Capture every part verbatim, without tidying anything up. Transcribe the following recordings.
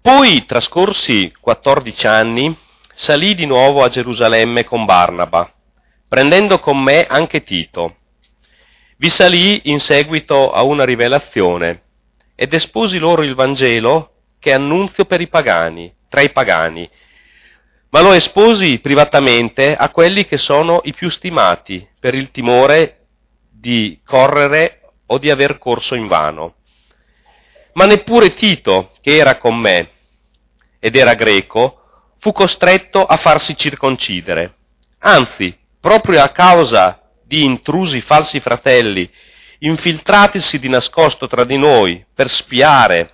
Poi, trascorsi quattordici anni, salì di nuovo a Gerusalemme con Barnaba, prendendo con me anche Tito. Vi salì in seguito a una rivelazione ed esposi loro il Vangelo che annunzio per i pagani, tra i pagani, ma lo esposi privatamente a quelli che sono i più stimati per il timore di correre o di aver corso invano. Ma neppure Tito, che era con me ed era greco, fu costretto a farsi circoncidere. Anzi, proprio a causa di intrusi falsi fratelli, infiltratisi di nascosto tra di noi per spiare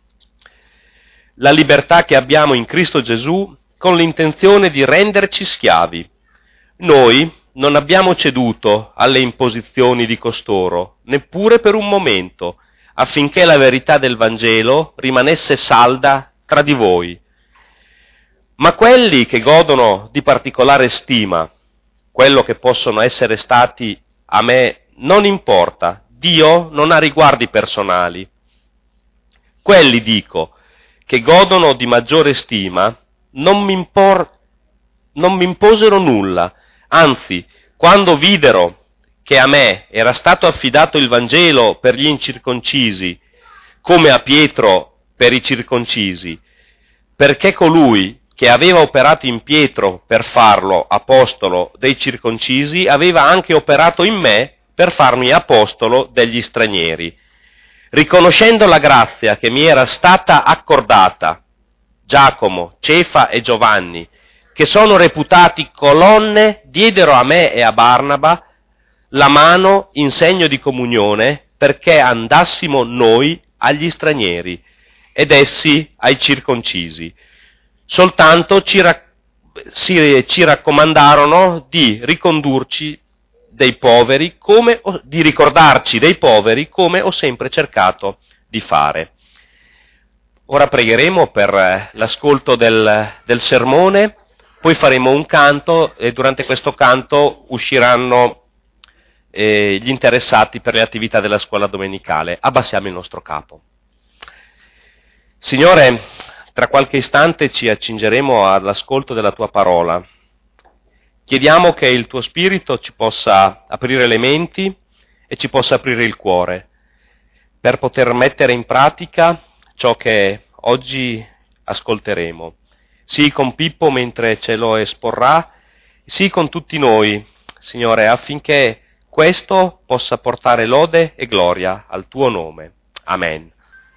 la libertà che abbiamo in Cristo Gesù, con l'intenzione di renderci schiavi. Noi non abbiamo ceduto alle imposizioni di costoro, neppure per un momento, affinché la verità del Vangelo rimanesse salda tra di voi. Ma quelli che godono di particolare stima, quello che possono essere stati a me, non importa, Dio non ha riguardi personali. Quelli, dico, che godono di maggiore stima, non mi, impor- non mi imposero nulla, anzi, quando videro che a me era stato affidato il Vangelo per gli incirconcisi, come a Pietro per i circoncisi, perché colui che aveva operato in Pietro per farlo apostolo dei circoncisi, aveva anche operato in me per farmi apostolo degli stranieri, riconoscendo la grazia che mi era stata accordata. Giacomo, Cefa e Giovanni, che sono reputati colonne, diedero a me e a Barnaba la mano in segno di comunione perché andassimo noi agli stranieri ed essi ai circoncisi. Soltanto ci, rac- si, ci raccomandarono di ricondurci dei poveri, come ho, di ricordarci dei poveri come ho sempre cercato di fare. Ora pregheremo per l'ascolto del, del sermone, poi faremo un canto e durante questo canto usciranno eh, gli interessati per le attività della scuola domenicale. Abbassiamo il nostro capo. Signore, tra qualche istante ci accingeremo all'ascolto della Tua parola. Chiediamo che il Tuo Spirito ci possa aprire le menti e ci possa aprire il cuore per poter mettere in pratica ciò che oggi ascolteremo. Sii con Pippo mentre ce lo esporrà, sii con tutti noi, Signore, affinché questo possa portare lode e gloria al Tuo nome. Amen.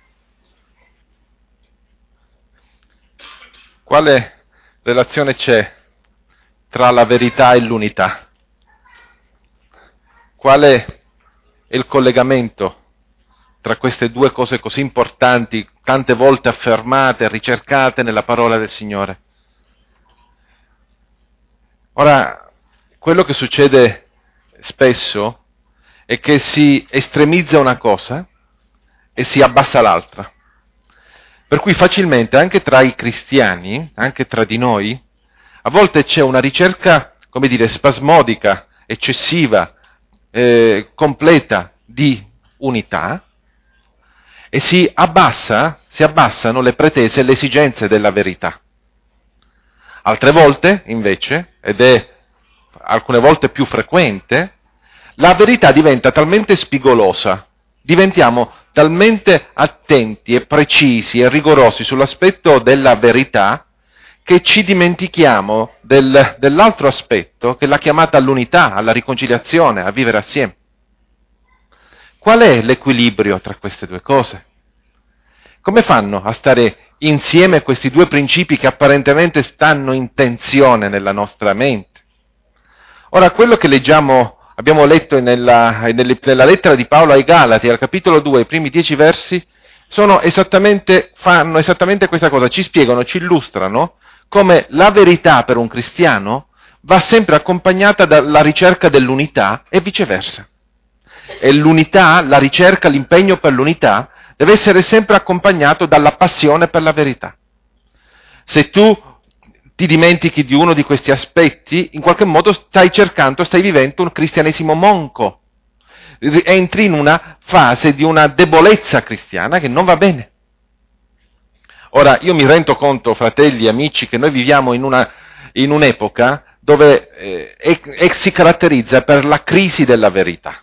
Quale relazione c'è tra la verità e l'unità? Quale è il collegamento tra queste due cose così importanti, tante volte affermate e ricercate nella parola del Signore? Ora, quello che succede spesso è che si estremizza una cosa e si abbassa l'altra. Per cui facilmente anche tra i cristiani, anche tra di noi, a volte c'è una ricerca, come dire, spasmodica, eccessiva, eh, completa di unità e si abbassa, si abbassano le pretese e le esigenze della verità. Altre volte, invece, ed è alcune volte più frequente, la verità diventa talmente spigolosa, diventiamo talmente attenti e precisi e rigorosi sull'aspetto della verità che ci dimentichiamo del, dell'altro aspetto, che è la chiamata all'unità, alla riconciliazione, a vivere assieme. Qual è l'equilibrio tra queste due cose? Come fanno a stare insieme questi due principi che apparentemente stanno in tensione nella nostra mente? Ora, quello che leggiamo abbiamo letto nella, nella lettera di Paolo ai Galati, al capitolo due, i primi dieci versi, sono esattamente, fanno esattamente questa cosa, ci spiegano, ci illustrano come la verità per un cristiano va sempre accompagnata dalla ricerca dell'unità e viceversa. E l'unità, la ricerca, l'impegno per l'unità deve essere sempre accompagnato dalla passione per la verità. Se tu ti dimentichi di uno di questi aspetti, in qualche modo stai cercando, stai vivendo un cristianesimo monco. Entri in una fase di una debolezza cristiana che non va bene. Ora, io mi rendo conto, fratelli e amici, che noi viviamo in, una, in un'epoca dove eh, e, e si caratterizza per la crisi della verità.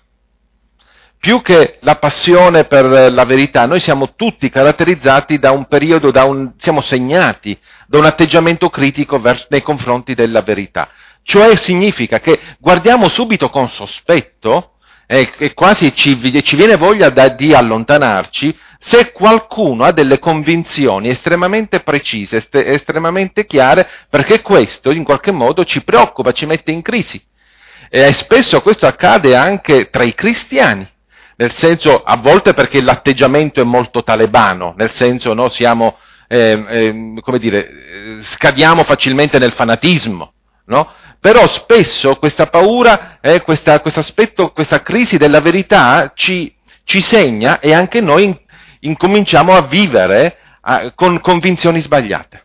Più che la passione per la verità, noi siamo tutti caratterizzati da un periodo, da un, siamo segnati da un atteggiamento critico vers- nei confronti della verità. Cioè significa che guardiamo subito con sospetto e, e quasi ci, ci viene voglia da, di allontanarci se qualcuno ha delle convinzioni estremamente precise, est- estremamente chiare, perché questo in qualche modo ci preoccupa, ci mette in crisi. E spesso questo accade anche tra i cristiani. Nel senso, a volte perché l'atteggiamento è molto talebano, nel senso, no, siamo, eh, eh, come dire, scadiamo facilmente nel fanatismo, no? Però spesso questa paura, eh, questa, questo aspetto, questa crisi della verità ci, ci segna e anche noi in, incominciamo a vivere a, con convinzioni sbagliate.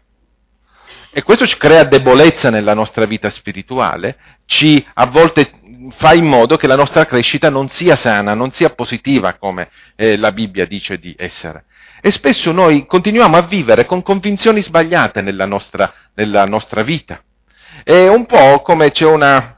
E questo ci crea debolezza nella nostra vita spirituale, ci a volte fa in modo che la nostra crescita non sia sana, non sia positiva come eh, la Bibbia dice di essere. E spesso noi continuiamo a vivere con convinzioni sbagliate nella nostra, nella nostra vita. È un po' come c'è una,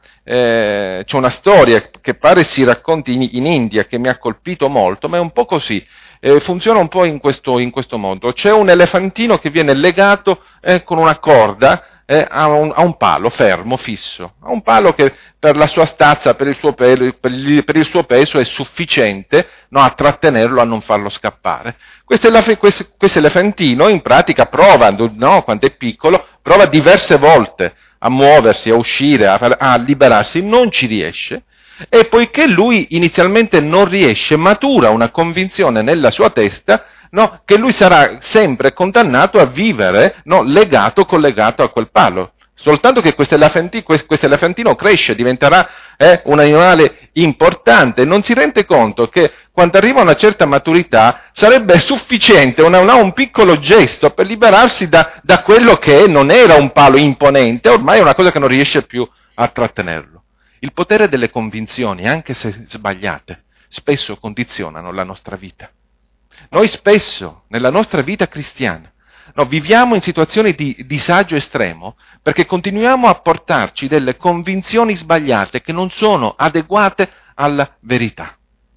eh, c'è una storia che pare si racconti in, in India, che mi ha colpito molto, ma è un po' così. Eh, funziona un po' in questo, in questo modo. C'è un elefantino che viene legato eh, con una corda eh, a, un, a un palo fermo, fisso, a un palo che per la sua stazza, per il suo, pe- per il, per il suo peso è sufficiente, no, a trattenerlo, a non farlo scappare. Questo, elef- questo, questo elefantino in pratica prova, no, quando è piccolo, prova diverse volte a muoversi, a uscire, a, a liberarsi, non ci riesce. E poiché lui inizialmente non riesce, matura una convinzione nella sua testa, no, che lui sarà sempre condannato a vivere, no, legato, collegato a quel palo. Soltanto che questo elefantino, questo elefantino cresce, diventerà eh, un animale importante, non si rende conto che quando arriva a una certa maturità sarebbe sufficiente una, una, un piccolo gesto per liberarsi da, da quello che non era un palo imponente, ormai è una cosa che non riesce più a trattenerlo. Il potere delle convinzioni, anche se sbagliate, spesso condizionano la nostra vita. Noi spesso, nella nostra vita cristiana, no, viviamo in situazioni di disagio estremo perché continuiamo a portarci delle convinzioni sbagliate che non sono adeguate alla verità.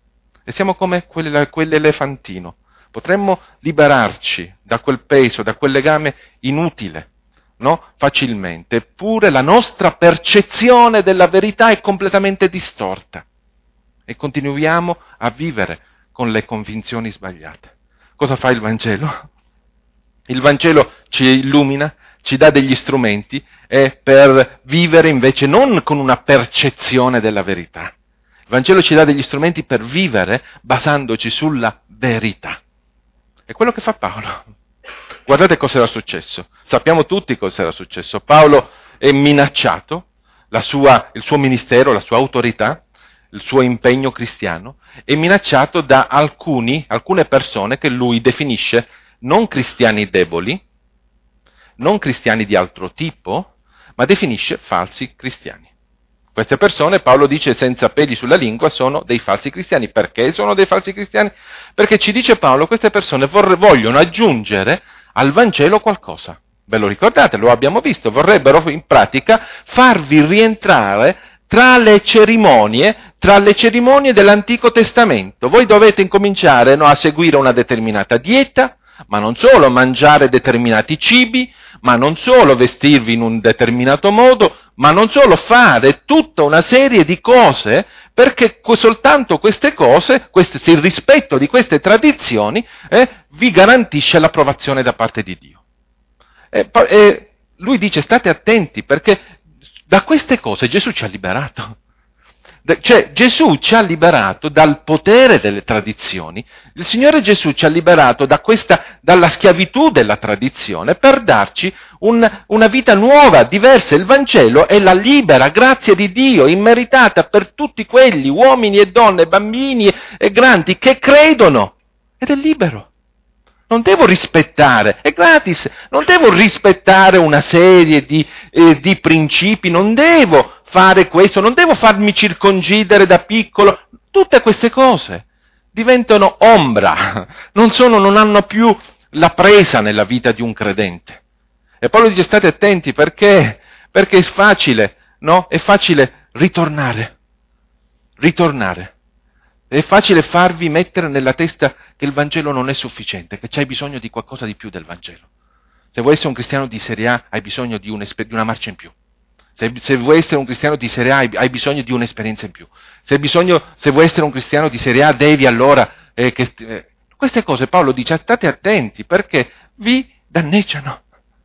E siamo come quell'elefantino. Potremmo liberarci da quel peso, da quel legame inutile, no? Facilmente, eppure la nostra percezione della verità è completamente distorta e continuiamo a vivere con le convinzioni sbagliate. Cosa fa il Vangelo? Il Vangelo ci illumina, ci dà degli strumenti eh, per vivere invece non con una percezione della verità. Il Vangelo ci dà degli strumenti per vivere basandoci sulla verità. È quello che fa Paolo. Guardate cosa era successo. Sappiamo tutti cosa era successo. Paolo è minacciato, la sua, il suo ministero, la sua autorità, il suo impegno cristiano, è minacciato da alcuni, alcune persone che lui definisce non cristiani deboli, non cristiani di altro tipo, ma definisce falsi cristiani. Queste persone, Paolo dice senza peli sulla lingua, sono dei falsi cristiani. Perché sono dei falsi cristiani? Perché ci dice Paolo, queste persone vor- vogliono aggiungere al Vangelo qualcosa. Ve lo ricordate? Lo abbiamo visto. Vorrebbero in pratica farvi rientrare tra le cerimonie, tra le cerimonie dell'Antico Testamento. Voi dovete incominciare, no, a seguire una determinata dieta, ma non solo mangiare determinati cibi, ma non solo vestirvi in un determinato modo, ma non solo fare tutta una serie di cose, perché soltanto queste cose, queste, il rispetto di queste tradizioni, eh, vi garantisce l'approvazione da parte di Dio. E, e lui dice state attenti, perché da queste cose Gesù ci ha liberato. Cioè Gesù ci ha liberato dal potere delle tradizioni, il Signore Gesù ci ha liberato da questa, dalla schiavitù della tradizione per darci un, una vita nuova, diversa. Il Vangelo è la libera grazia di Dio, immeritata per tutti quelli, uomini e donne, bambini e grandi, che credono, ed è libero. Non devo rispettare, è gratis, non devo rispettare una serie di, eh, di principi, non devo fare questo, non devo farmi circoncidere da piccolo. Tutte queste cose diventano ombra, non sono, non hanno più la presa nella vita di un credente. E Paolo dice state attenti perché, perché è facile, no? È facile ritornare, ritornare. È facile farvi mettere nella testa che il Vangelo non è sufficiente, che c'hai bisogno di qualcosa di più del Vangelo. Se vuoi essere un cristiano di serie A hai bisogno di, di una marcia in più. Se, se vuoi essere un cristiano di serie A hai, hai bisogno di un'esperienza in più. Se, bisogno, se vuoi essere un cristiano di serie A devi allora... Eh, che, eh, queste cose Paolo dice state attenti perché vi danneggiano.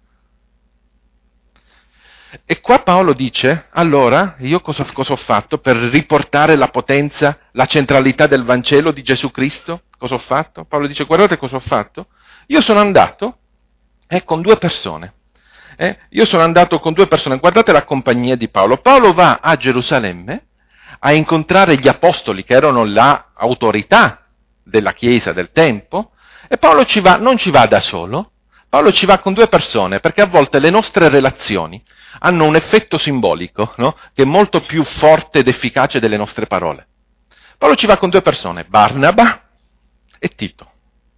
E qua Paolo dice, allora, io cosa, cosa ho fatto per riportare la potenza, la centralità del Vangelo di Gesù Cristo? Cosa ho fatto? Paolo dice, guardate cosa ho fatto. Io sono andato eh, con due persone. Eh, io sono andato con due persone, guardate la compagnia di Paolo. Paolo va a Gerusalemme a incontrare gli apostoli, che erano l'autorità della Chiesa del tempo, e Paolo ci va, non ci va da solo, Paolo ci va con due persone, perché a volte le nostre relazioni hanno un effetto simbolico, no? Che è molto più forte ed efficace delle nostre parole. Paolo ci va con due persone, Barnaba e Tito.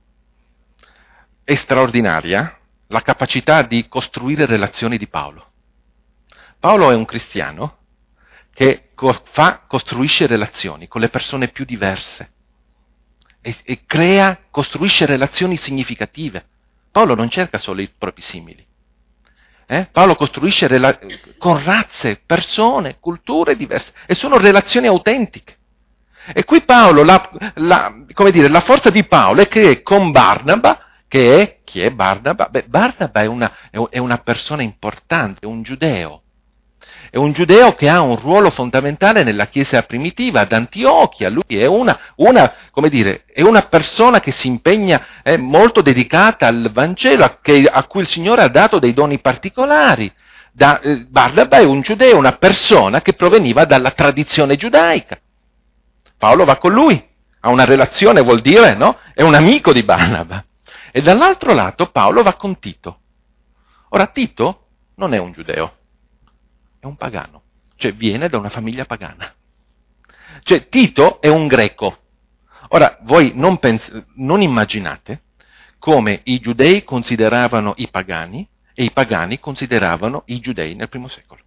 È straordinaria la capacità di costruire relazioni di Paolo. Paolo è un cristiano che co- fa, costruisce relazioni con le persone più diverse e, e crea, costruisce relazioni significative. Paolo non cerca solo i propri simili. Eh? Paolo costruisce rela- con razze, persone, culture diverse, e sono relazioni autentiche. E qui Paolo, la, la, come dire, la forza di Paolo è che con Barnaba, che è, chi è Barnaba? Beh, Barnaba è una, è una persona importante, è un giudeo. È un giudeo che ha un ruolo fondamentale nella Chiesa primitiva, ad Antiochia. Lui è una, una, come dire, è una persona che si impegna, è molto dedicata al Vangelo, a, che, a cui il Signore ha dato dei doni particolari. Da, eh, Barnaba è un giudeo, una persona che proveniva dalla tradizione giudaica. Paolo va con lui, ha una relazione, vuol dire, no? È un amico di Barnaba. E dall'altro lato Paolo va con Tito. Ora Tito non è un giudeo. È un pagano, cioè viene da una famiglia pagana. Cioè Tito è un greco. Ora, voi non, pens- non immaginate come i giudei consideravano i pagani e i pagani consideravano i giudei nel primo secolo.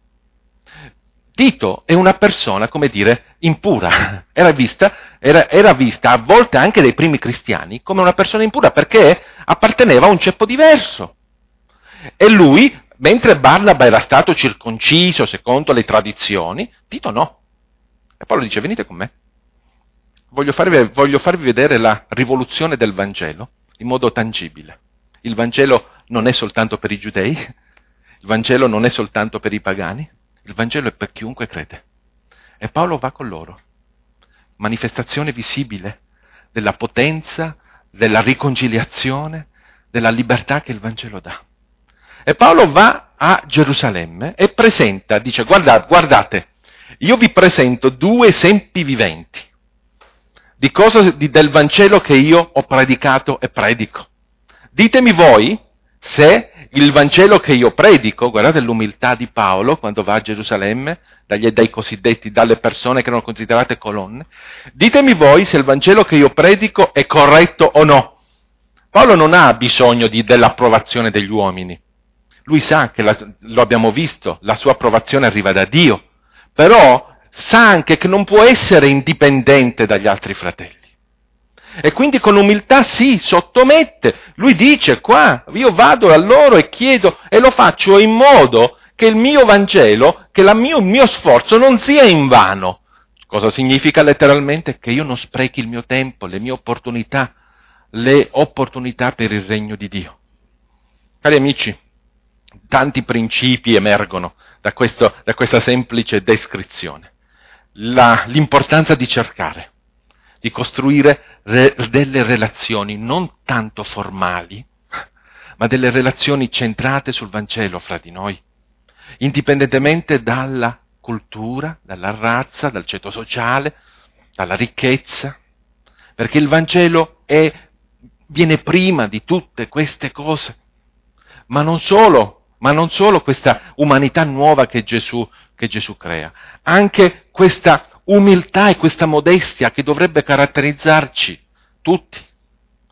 Tito è una persona, come dire, impura. Era vista, era, era vista a volte anche dai primi cristiani come una persona impura perché apparteneva a un ceppo diverso. E lui... Mentre Barnaba era stato circonciso secondo le tradizioni, Tito no. E Paolo dice, venite con me. Voglio farvi, voglio farvi vedere la rivoluzione del Vangelo in modo tangibile. Il Vangelo non è soltanto per i giudei, il Vangelo non è soltanto per i pagani, il Vangelo è per chiunque crede. E Paolo va con loro. Manifestazione visibile della potenza, della riconciliazione, della libertà che il Vangelo dà. E Paolo va a Gerusalemme e presenta, dice, guarda, guardate, io vi presento due esempi viventi di cosa, di, del Vangelo che io ho predicato e predico. Ditemi voi se il Vangelo che io predico, guardate l'umiltà di Paolo quando va a Gerusalemme, dagli, dai cosiddetti, dalle persone che erano considerate colonne, ditemi voi se il Vangelo che io predico è corretto o no. Paolo non ha bisogno di, dell'approvazione degli uomini. Lui sa che, la, lo abbiamo visto, la sua approvazione arriva da Dio, però sa anche che non può essere indipendente dagli altri fratelli. E quindi con umiltà si sottomette. Lui dice qua, io vado a loro e chiedo, e lo faccio in modo che il mio Vangelo, che la mio, il mio sforzo non sia invano. Cosa significa letteralmente? Che io non sprechi il mio tempo, le mie opportunità, le opportunità per il regno di Dio. Cari amici, tanti principi emergono da, questo, da questa semplice descrizione. La, l'importanza di cercare, di costruire re, delle relazioni non tanto formali, ma delle relazioni centrate sul Vangelo fra di noi, indipendentemente dalla cultura, dalla razza, dal ceto sociale, dalla ricchezza, perché il Vangelo è, viene prima di tutte queste cose, ma non solo. Ma non solo questa umanità nuova che Gesù, che Gesù crea, anche questa umiltà e questa modestia che dovrebbe caratterizzarci tutti.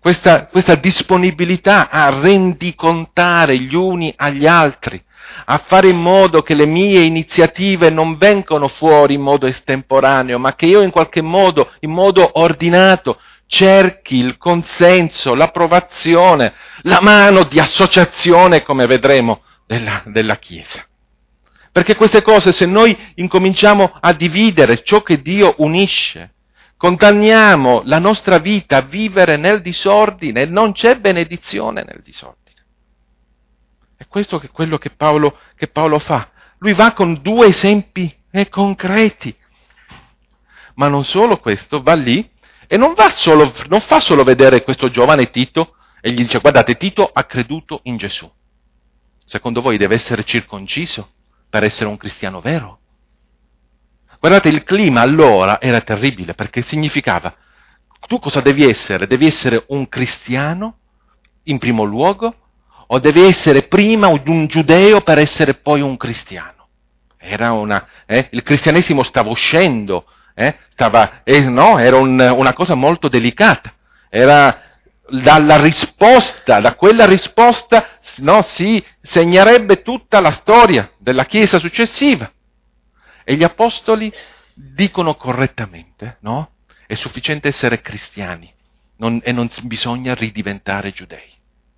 questa, questa disponibilità a rendicontare gli uni agli altri, a fare in modo che le mie iniziative non vengano fuori in modo estemporaneo, ma che io in qualche modo, in modo ordinato, cerchi il consenso, l'approvazione, la mano di associazione, come vedremo, della, della Chiesa. Perché queste cose, se noi incominciamo a dividere ciò che Dio unisce, condanniamo la nostra vita a vivere nel disordine e non c'è benedizione nel disordine. È questo che è quello che Paolo, che Paolo fa. Lui va con due esempi eh, concreti. Ma non solo questo, va lì e non, va solo, non fa solo vedere questo giovane Tito e gli dice: guardate, Tito ha creduto in Gesù. Secondo voi deve essere circonciso per essere un cristiano vero? Guardate, il clima allora era terribile, perché significava: tu cosa devi essere? Devi essere un cristiano in primo luogo, o devi essere prima un giudeo per essere poi un cristiano? Era una, eh, il cristianesimo stava uscendo, eh, stava, eh, no, era un, una cosa molto delicata. Era dalla risposta, da quella risposta, no, si segnerebbe tutta la storia della Chiesa successiva. E gli apostoli dicono correttamente, no? È sufficiente essere cristiani non, e non bisogna ridiventare giudei.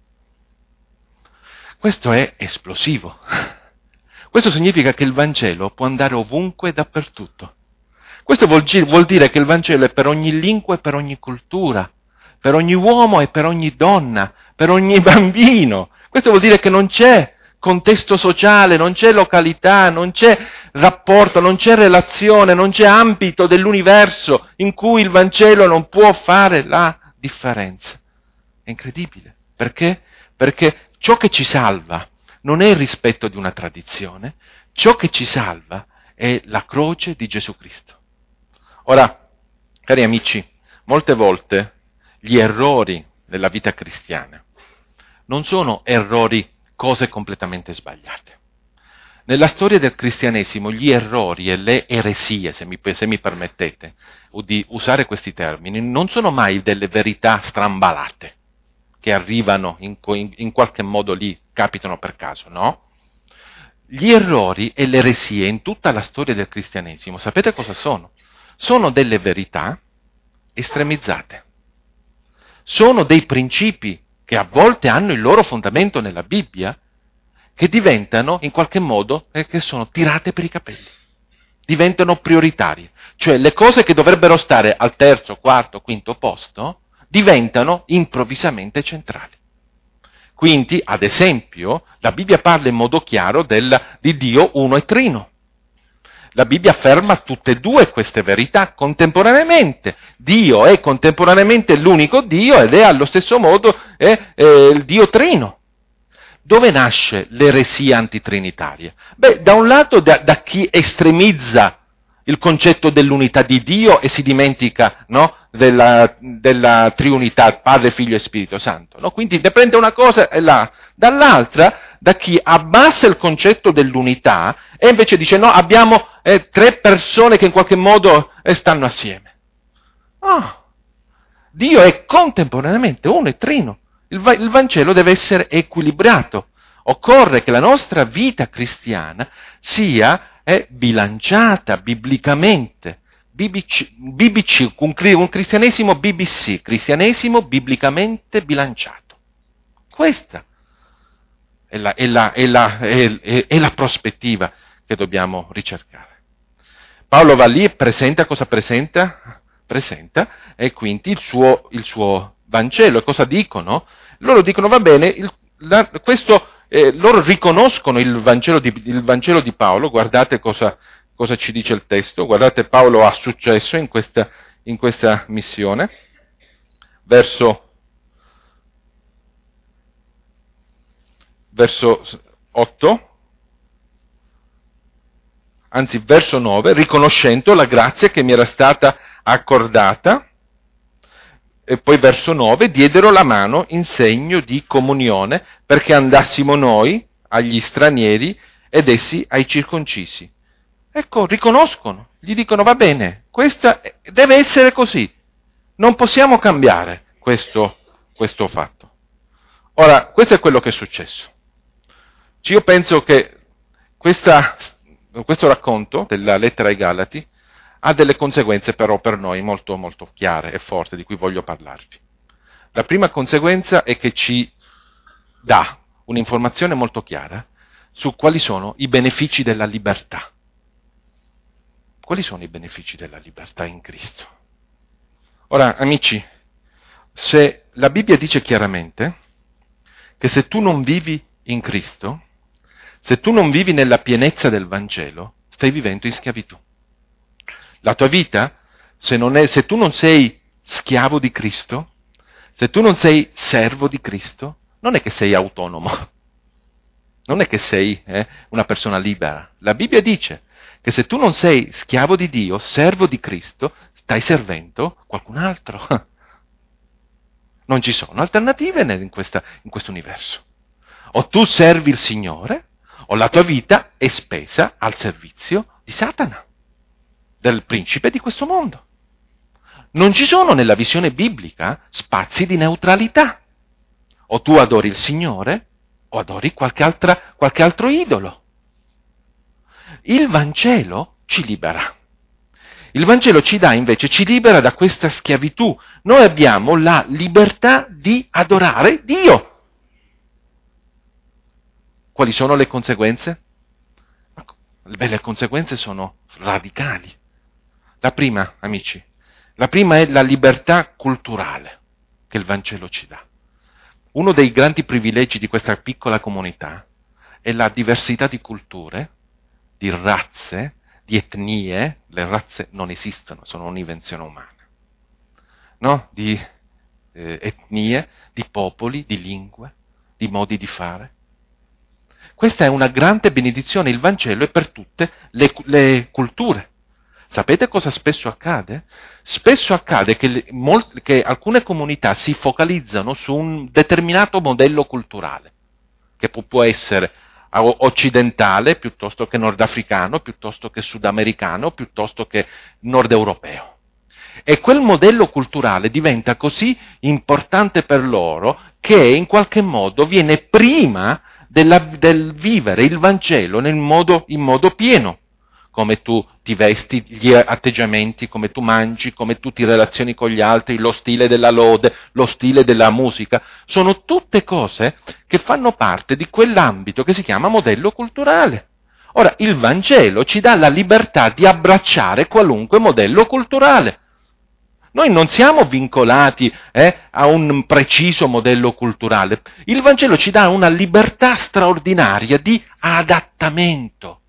Questo è esplosivo. Questo significa che il Vangelo può andare ovunque e dappertutto. Questo vuol, vuol dire che il Vangelo è per ogni lingua e per ogni cultura, per ogni uomo e per ogni donna, per ogni bambino. Questo vuol dire che non c'è contesto sociale, non c'è località, non c'è rapporto, non c'è relazione, non c'è ambito dell'universo in cui il Vangelo non può fare la differenza. È incredibile. Perché? Perché ciò che ci salva non è il rispetto di una tradizione, ciò che ci salva è la croce di Gesù Cristo. Ora, cari amici, molte volte gli errori della vita cristiana non sono errori, cose completamente sbagliate. Nella storia del cristianesimo gli errori e le eresie, se mi, se mi permettete di usare questi termini, non sono mai delle verità strambalate che arrivano in, in, in qualche modo lì, capitano per caso, no? Gli errori e le eresie in tutta la storia del cristianesimo, sapete cosa sono? Sono delle verità estremizzate. Sono dei principi che a volte hanno il loro fondamento nella Bibbia, che diventano in qualche modo, eh, che sono tirate per i capelli, diventano prioritarie. Cioè le cose che dovrebbero stare al terzo, quarto, quinto posto, diventano improvvisamente centrali. Quindi, ad esempio, la Bibbia parla in modo chiaro del, di Dio uno e trino. La Bibbia afferma tutte e due queste verità contemporaneamente. Dio è contemporaneamente l'unico Dio ed è allo stesso modo è, è il Dio trino. Dove nasce l'eresia antitrinitaria? Beh, da un lato da, da chi estremizza il concetto dell'unità di Dio e si dimentica, no, della, della triunità, Padre, Figlio e Spirito Santo. No? Quindi ne prende una cosa e là. Dall'altra, da chi abbassa il concetto dell'unità e invece dice no, abbiamo eh, tre persone che in qualche modo eh, stanno assieme. Oh, Dio è contemporaneamente uno e trino. Il, va- il Vangelo deve essere equilibrato. Occorre che la nostra vita cristiana sia è bilanciata biblicamente, B B C, B B C un, un cristianesimo B B C, cristianesimo biblicamente bilanciato. Questa è la, è la, è la, è, è, è la prospettiva che dobbiamo ricercare. Paolo va lì e presenta cosa presenta? Presenta e quindi il suo, il suo Vangelo. E cosa dicono? Loro dicono va bene, il, la, questo... Eh, loro riconoscono il Vangelo di, il Vangelo di Paolo, guardate cosa, cosa ci dice il testo, guardate Paolo ha successo in questa, in questa missione, verso, verso otto, anzi verso nove, riconoscendo la grazia che mi era stata accordata, e poi verso nove, diedero la mano in segno di comunione perché andassimo noi agli stranieri ed essi ai circoncisi. Ecco, riconoscono, gli dicono va bene, questa deve essere così, non possiamo cambiare questo, questo ho fatto. Ora, questo è quello che è successo. Io penso che questa, questo racconto della lettera ai Galati ha delle conseguenze però per noi molto, molto chiare e forti, di cui voglio parlarvi. La prima conseguenza è che ci dà un'informazione molto chiara su quali sono i benefici della libertà. Quali sono i benefici della libertà in Cristo? Ora, amici, se la Bibbia dice chiaramente che se tu non vivi in Cristo, se tu non vivi nella pienezza del Vangelo, stai vivendo in schiavitù. La tua vita, se, non è, se tu non sei schiavo di Cristo, se tu non sei servo di Cristo, non è che sei autonomo, non è che sei eh, una persona libera. La Bibbia dice che se tu non sei schiavo di Dio, servo di Cristo, stai servendo qualcun altro. Non ci sono alternative in, questa, in questo universo. O tu servi il Signore, o la tua vita è spesa al servizio di Satana, del principe di questo mondo. Non ci sono nella visione biblica spazi di neutralità. O tu adori il Signore, o adori qualche, altra, qualche altro idolo. Il Vangelo ci libera. Il Vangelo ci dà invece, ci libera da questa schiavitù. Noi abbiamo la libertà di adorare Dio. Quali sono le conseguenze? Beh, le conseguenze sono radicali. La prima, amici, la prima è la libertà culturale che il Vangelo ci dà. Uno dei grandi privilegi di questa piccola comunità è la diversità di culture, di razze, di etnie. Le razze non esistono, sono un'invenzione umana. No? Di eh, etnie, di popoli, di lingue, di modi di fare. Questa è una grande benedizione, il Vangelo è per tutte le, le culture. Sapete cosa spesso accade? Spesso accade che, le, mol, che alcune comunità si focalizzano su un determinato modello culturale, che può, può essere occidentale, piuttosto che nordafricano, piuttosto che sudamericano, piuttosto che nordeuropeo. E quel modello culturale diventa così importante per loro che in qualche modo viene prima Della, del vivere il Vangelo nel modo, in modo pieno, come tu ti vesti, gli atteggiamenti, come tu mangi, come tu ti relazioni con gli altri, lo stile della lode, lo stile della musica, sono tutte cose che fanno parte di quell'ambito che si chiama modello culturale. Ora, il Vangelo ci dà la libertà di abbracciare qualunque modello culturale. Noi non siamo vincolati eh, a un preciso modello culturale. Il Vangelo ci dà una libertà straordinaria di adattamento.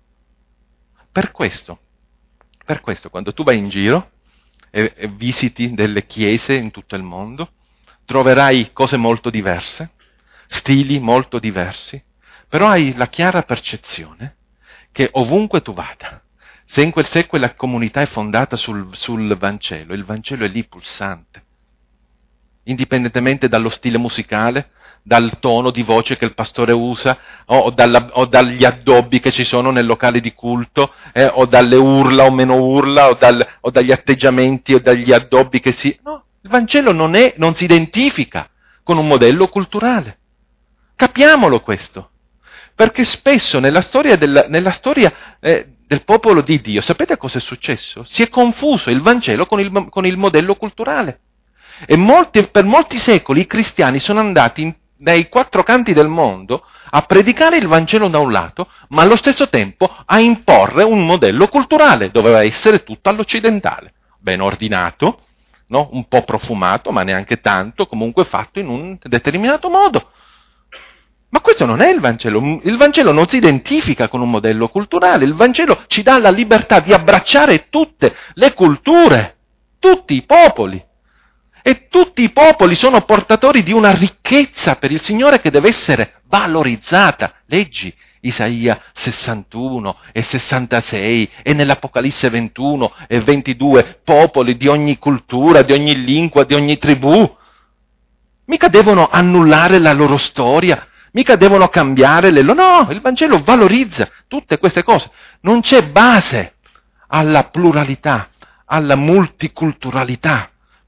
Per questo, per questo quando tu vai in giro e, e visiti delle chiese in tutto il mondo, troverai cose molto diverse, stili molto diversi, però hai la chiara percezione che ovunque tu vada, Se in quel se quella comunità è fondata sul, sul Vangelo, il Vangelo è lì pulsante, indipendentemente dallo stile musicale, dal tono di voce che il pastore usa, o, dalla, o dagli addobbi che ci sono nel locale di culto, eh, o dalle urla o meno urla, o, dal, o dagli atteggiamenti o dagli addobbi che si... No, il Vangelo non, è, non si identifica con un modello culturale. Capiamolo questo, perché spesso nella storia, del, nella storia eh, del popolo di Dio, sapete cosa è successo? Si è confuso il Vangelo con il, con il modello culturale. E molti, per molti secoli i cristiani sono andati in, dai quattro canti del mondo a predicare il Vangelo da un lato, ma allo stesso tempo a imporre un modello culturale. Doveva essere tutto all'occidentale, ben ordinato, no? Un po' profumato, ma neanche tanto, comunque fatto in un determinato modo. Ma questo non è il Vangelo. Il Vangelo non si identifica con un modello culturale. Il Vangelo ci dà la libertà di abbracciare tutte le culture, tutti i popoli. E tutti i popoli sono portatori di una ricchezza per il Signore che deve essere valorizzata. Leggi Isaia sessantuno e sessantasei e nell'Apocalisse ventuno e ventidue, popoli di ogni cultura, di ogni lingua, di ogni tribù. Mica devono annullare la loro storia, mica devono cambiare le loro... No, il Vangelo valorizza tutte queste cose. Non c'è base alla pluralità, alla multiculturalità.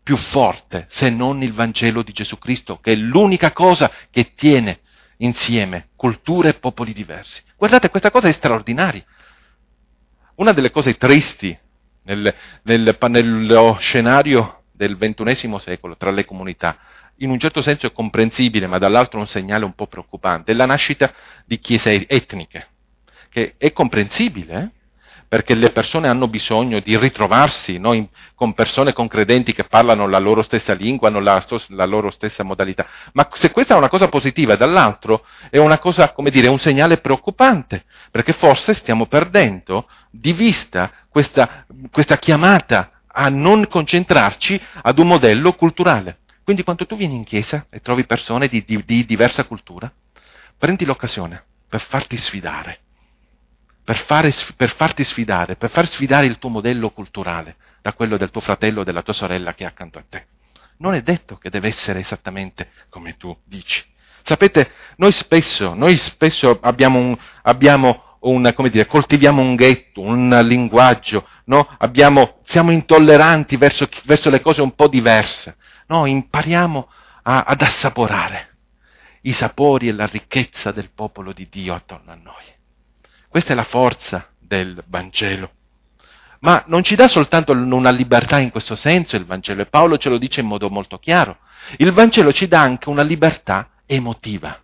più forte se non il Vangelo di Gesù Cristo, che è l'unica cosa che tiene insieme culture e popoli diversi. Guardate, questa cosa è straordinaria. Una delle cose tristi nel, nel, nello scenario del ventunesimo secolo tra le comunità, in un certo senso è comprensibile, ma dall'altro un segnale un po' preoccupante, è la nascita di chiese etniche, che è comprensibile, eh? Perché le persone hanno bisogno di ritrovarsi, no? in, con persone, con credenti che parlano la loro stessa lingua, hanno la, la loro stessa modalità. Ma se questa è una cosa positiva, dall'altro è una cosa, come dire, un segnale preoccupante, perché forse stiamo perdendo di vista questa, questa chiamata a non concentrarci ad un modello culturale. Quindi quando tu vieni in chiesa e trovi persone di, di, di diversa cultura, prendi l'occasione per farti sfidare. Per, fare, per farti sfidare, per far sfidare il tuo modello culturale da quello del tuo fratello o della tua sorella che è accanto a te. Non è detto che deve essere esattamente come tu dici. Sapete, noi spesso, noi spesso abbiamo un, abbiamo un, come dire, coltiviamo un ghetto, un linguaggio, no? Abbiamo, siamo intolleranti verso, verso le cose un po' diverse. No, impariamo a, ad assaporare i sapori e la ricchezza del popolo di Dio attorno a noi. Questa è la forza del Vangelo. Ma non ci dà soltanto una libertà in questo senso il Vangelo, e Paolo ce lo dice in modo molto chiaro. Il Vangelo ci dà anche una libertà emotiva.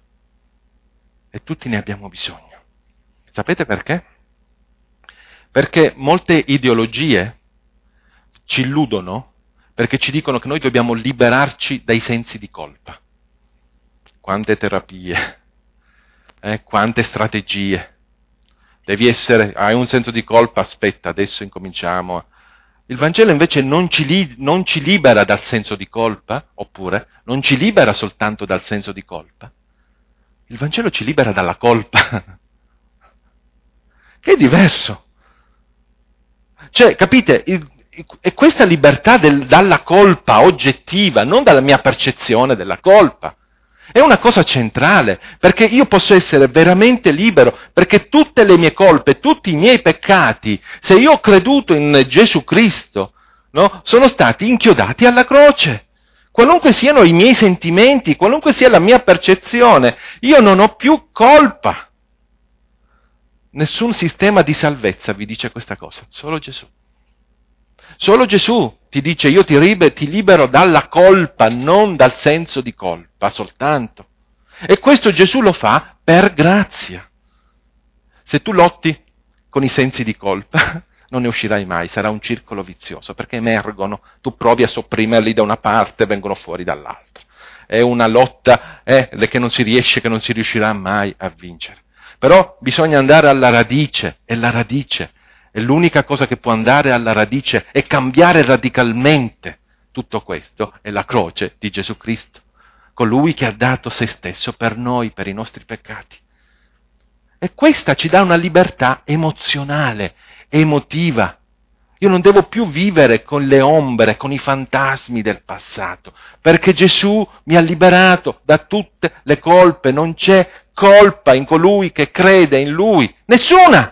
E tutti ne abbiamo bisogno. Sapete perché? Perché molte ideologie ci illudono, perché ci dicono che noi dobbiamo liberarci dai sensi di colpa. Quante terapie, eh, quante strategie. Devi essere, hai un senso di colpa, aspetta, adesso incominciamo. Il Vangelo invece non ci, li, non ci libera dal senso di colpa, oppure non ci libera soltanto dal senso di colpa. Il Vangelo ci libera dalla colpa, che è diverso. Cioè, capite, il, è questa libertà del, dalla colpa oggettiva, non dalla mia percezione della colpa. È una cosa centrale, perché io posso essere veramente libero, perché tutte le mie colpe, tutti i miei peccati, se io ho creduto in Gesù Cristo, no, sono stati inchiodati alla croce. Qualunque siano i miei sentimenti, qualunque sia la mia percezione, io non ho più colpa. Nessun sistema di salvezza vi dice questa cosa, solo Gesù. Solo Gesù ti dice io ti, ribe, ti libero dalla colpa, non dal senso di colpa soltanto. E questo Gesù lo fa per grazia. Se tu lotti con i sensi di colpa, non ne uscirai mai, sarà un circolo vizioso, perché emergono, tu provi a sopprimerli da una parte, vengono fuori dall'altra. È una lotta eh, che non si riesce, che non si riuscirà mai a vincere. Però bisogna andare alla radice, e la radice è l'unica cosa che può andare alla radice e cambiare radicalmente tutto questo, è la croce di Gesù Cristo, colui che ha dato se stesso per noi, per i nostri peccati. E questa ci dà una libertà emozionale, emotiva. Io non devo più vivere con le ombre, con i fantasmi del passato, perché Gesù mi ha liberato da tutte le colpe, non c'è colpa in colui che crede in Lui, nessuna!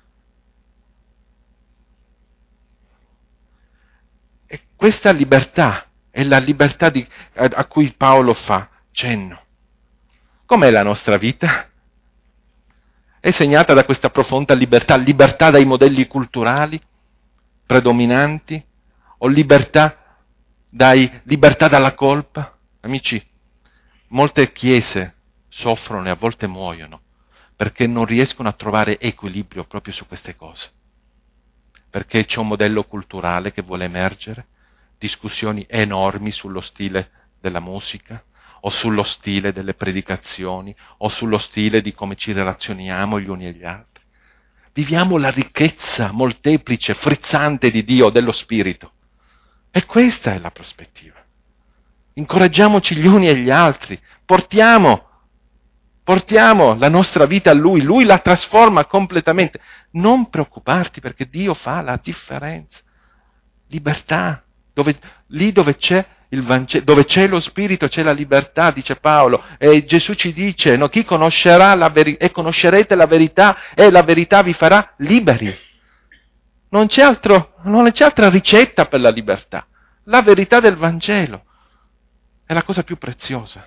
E questa libertà è la libertà di, a, a cui Paolo fa cenno. Com'è la nostra vita? È segnata da questa profonda libertà, libertà dai modelli culturali predominanti, o libertà, dai, libertà dalla colpa? Amici, molte chiese soffrono e a volte muoiono perché non riescono a trovare equilibrio proprio su queste cose. Perché c'è un modello culturale che vuole emergere, discussioni enormi sullo stile della musica, o sullo stile delle predicazioni, o sullo stile di come ci relazioniamo gli uni agli altri. Viviamo la ricchezza molteplice, frizzante di Dio, dello Spirito. E questa è la prospettiva. Incoraggiamoci gli uni e gli altri, portiamo, portiamo la nostra vita a Lui, Lui la trasforma completamente. Non preoccuparti perché Dio fa la differenza. Libertà, dove, lì dove c'è il Vangelo, dove c'è lo Spirito c'è la libertà, dice Paolo, e Gesù ci dice, no, chi conoscerà la verità, e conoscerete la verità, e la verità vi farà liberi. Non c'è altro, non c'è altra ricetta per la libertà. La verità del Vangelo è la cosa più preziosa.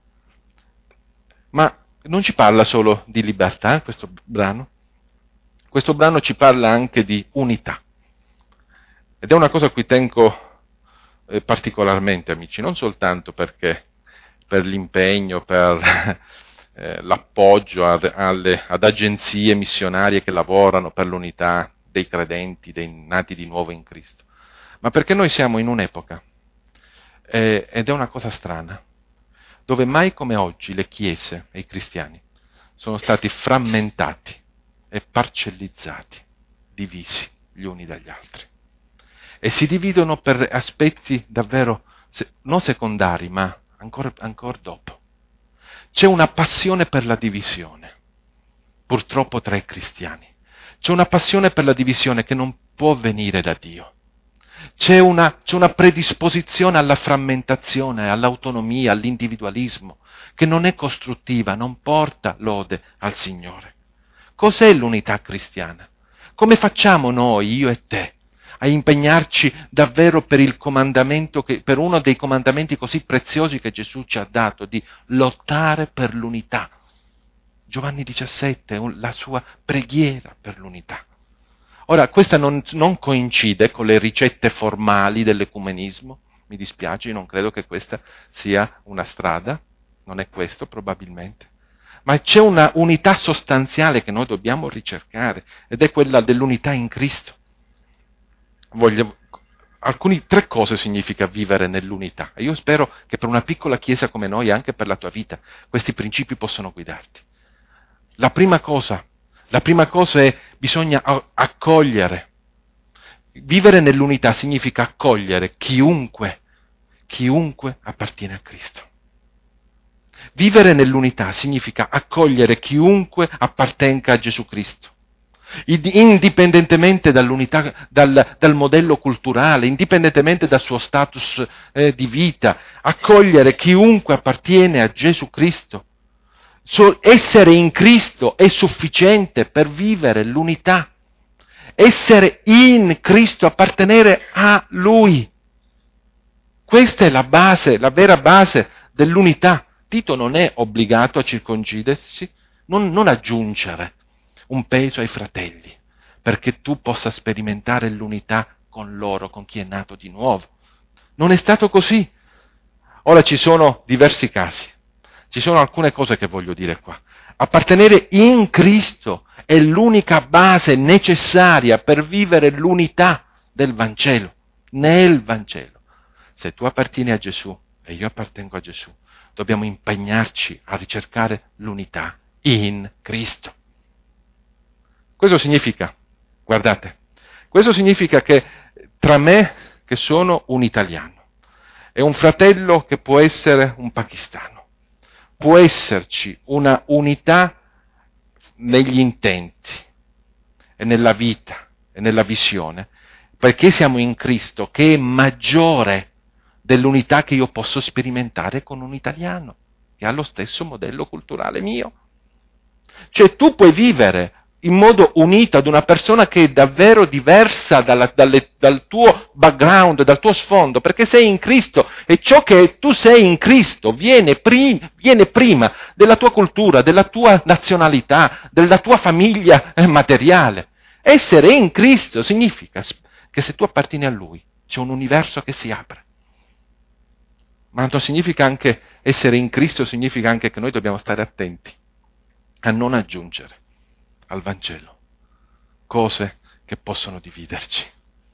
Ma non ci parla solo di libertà, questo brano. Questo brano ci parla anche di unità. Ed è una cosa a cui tengo eh, particolarmente, amici, non soltanto perché per l'impegno, per eh, l'appoggio a, alle, ad agenzie missionarie che lavorano per l'unità dei credenti, dei nati di nuovo in Cristo, ma perché noi siamo in un'epoca, eh, ed è una cosa strana, dove mai come oggi le chiese e i cristiani sono stati frammentati e parcellizzati, divisi gli uni dagli altri. E si dividono per aspetti davvero non secondari, ma ancora, ancora dopo. C'è una passione per la divisione, purtroppo tra i cristiani. C'è una passione per la divisione che non può venire da Dio. C'è una, c'è una predisposizione alla frammentazione, all'autonomia, all'individualismo, che non è costruttiva, non porta lode al Signore. Cos'è l'unità cristiana? Come facciamo noi, io e te, a impegnarci davvero per il comandamento, che, per uno dei comandamenti così preziosi che Gesù ci ha dato, di lottare per l'unità? Giovanni diciassette, la sua preghiera per l'unità. Ora, questa non, non coincide con le ricette formali dell'ecumenismo, mi dispiace, io non credo che questa sia una strada, non è questo probabilmente, ma c'è una unità sostanziale che noi dobbiamo ricercare, ed è quella dell'unità in Cristo. Voglio, alcuni, tre cose significa vivere nell'unità, e io spero che per una piccola chiesa come noi, anche per la tua vita, questi principi possano guidarti. La prima cosa, la prima cosa è bisogna accogliere. Vivere nell'unità significa accogliere chiunque, chiunque appartiene a Cristo. Vivere nell'unità significa accogliere chiunque appartenga a Gesù Cristo, indipendentemente dall'unità, dal, dal modello culturale, indipendentemente dal suo status eh, di vita, accogliere chiunque appartiene a Gesù Cristo. So, essere in Cristo è sufficiente per vivere l'unità. Essere in Cristo, appartenere a Lui. Questa è la base, la vera base dell'unità. Tito non è obbligato a circoncidersi, non, non aggiungere un peso ai fratelli, perché tu possa sperimentare l'unità con loro, con chi è nato di nuovo. Non è stato così. Ora ci sono diversi casi. Ci sono alcune cose che voglio dire qua. Appartenere in Cristo è l'unica base necessaria per vivere l'unità del Vangelo, nel Vangelo. Se tu appartieni a Gesù e io appartengo a Gesù, dobbiamo impegnarci a ricercare l'unità in Cristo. Questo significa, guardate, questo significa che tra me, che sono un italiano, e un fratello che può essere un pakistano, può esserci una unità negli intenti e nella vita e nella visione, perché siamo in Cristo, che è maggiore dell'unità che io posso sperimentare con un italiano, che ha lo stesso modello culturale mio. Cioè tu puoi vivere in modo unito ad una persona che è davvero diversa dalla, dalle, dal tuo background, dal tuo sfondo, perché sei in Cristo e ciò che tu sei in Cristo viene, prim, viene prima della tua cultura, della tua nazionalità, della tua famiglia materiale. Essere in Cristo significa che se tu appartieni a Lui c'è un universo che si apre. Ma non significa anche essere in Cristo, significa anche che noi dobbiamo stare attenti a non aggiungere al Vangelo cose che possono dividerci.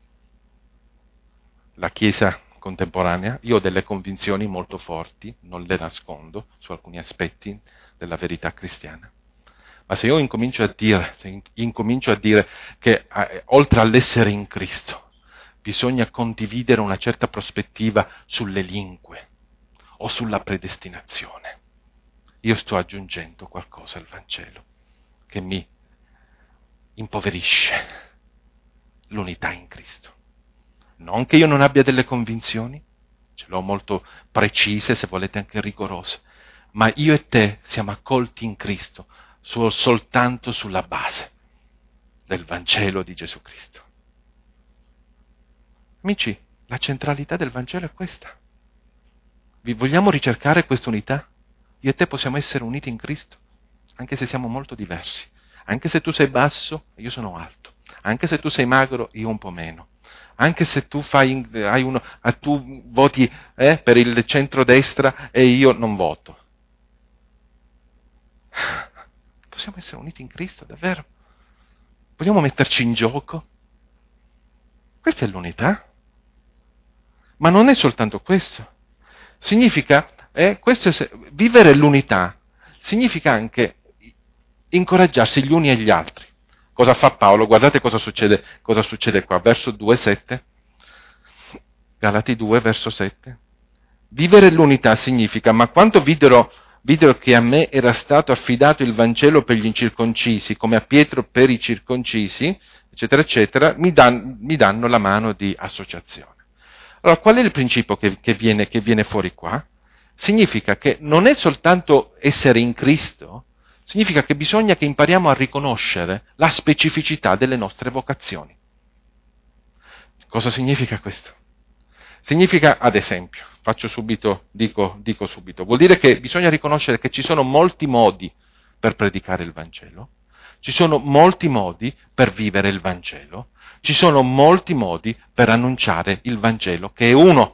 La Chiesa contemporanea, io ho delle convinzioni molto forti, non le nascondo, su alcuni aspetti della verità cristiana. Ma se io incomincio a dire, se incomincio a dire che eh, oltre all'essere in Cristo bisogna condividere una certa prospettiva sulle lingue o sulla predestinazione, io sto aggiungendo qualcosa al Vangelo che mi impoverisce l'unità in Cristo. Non che io non abbia delle convinzioni, ce l'ho molto precise, se volete anche rigorose, ma io e te siamo accolti in Cristo su, soltanto sulla base del Vangelo di Gesù Cristo. Amici, La centralità del Vangelo è questa. Vi vogliamo ricercare questa unità? Io e te possiamo essere uniti in Cristo, anche se siamo molto diversi. Anche se tu sei basso, io sono alto. Anche se tu sei magro, io un po' meno. Anche se tu fai, hai uno, tu voti eh, per il centrodestra e io non voto. Possiamo essere uniti in Cristo, davvero? Vogliamo metterci in gioco? Questa è l'unità. Ma non è soltanto questo. Significa, eh, questo è, vivere l'unità significa anche incoraggiarsi gli uni agli altri. Cosa fa Paolo? Guardate cosa succede, cosa succede qua, verso due, sette. Galati due, verso sette. Vivere l'unità significa, ma quando videro, videro che a me era stato affidato il Vangelo per gli incirconcisi, come a Pietro per i circoncisi, eccetera, eccetera, mi, dan, mi danno la mano di associazione. Allora, qual è il principio che, che, viene, che viene fuori qua? Significa che non è soltanto essere in Cristo, significa che bisogna che impariamo a riconoscere la specificità delle nostre vocazioni. Cosa significa questo? Significa, ad esempio, faccio subito, dico, dico subito, vuol dire che bisogna riconoscere che ci sono molti modi per predicare il Vangelo, ci sono molti modi per vivere il Vangelo, ci sono molti modi per annunciare il Vangelo, che è uno.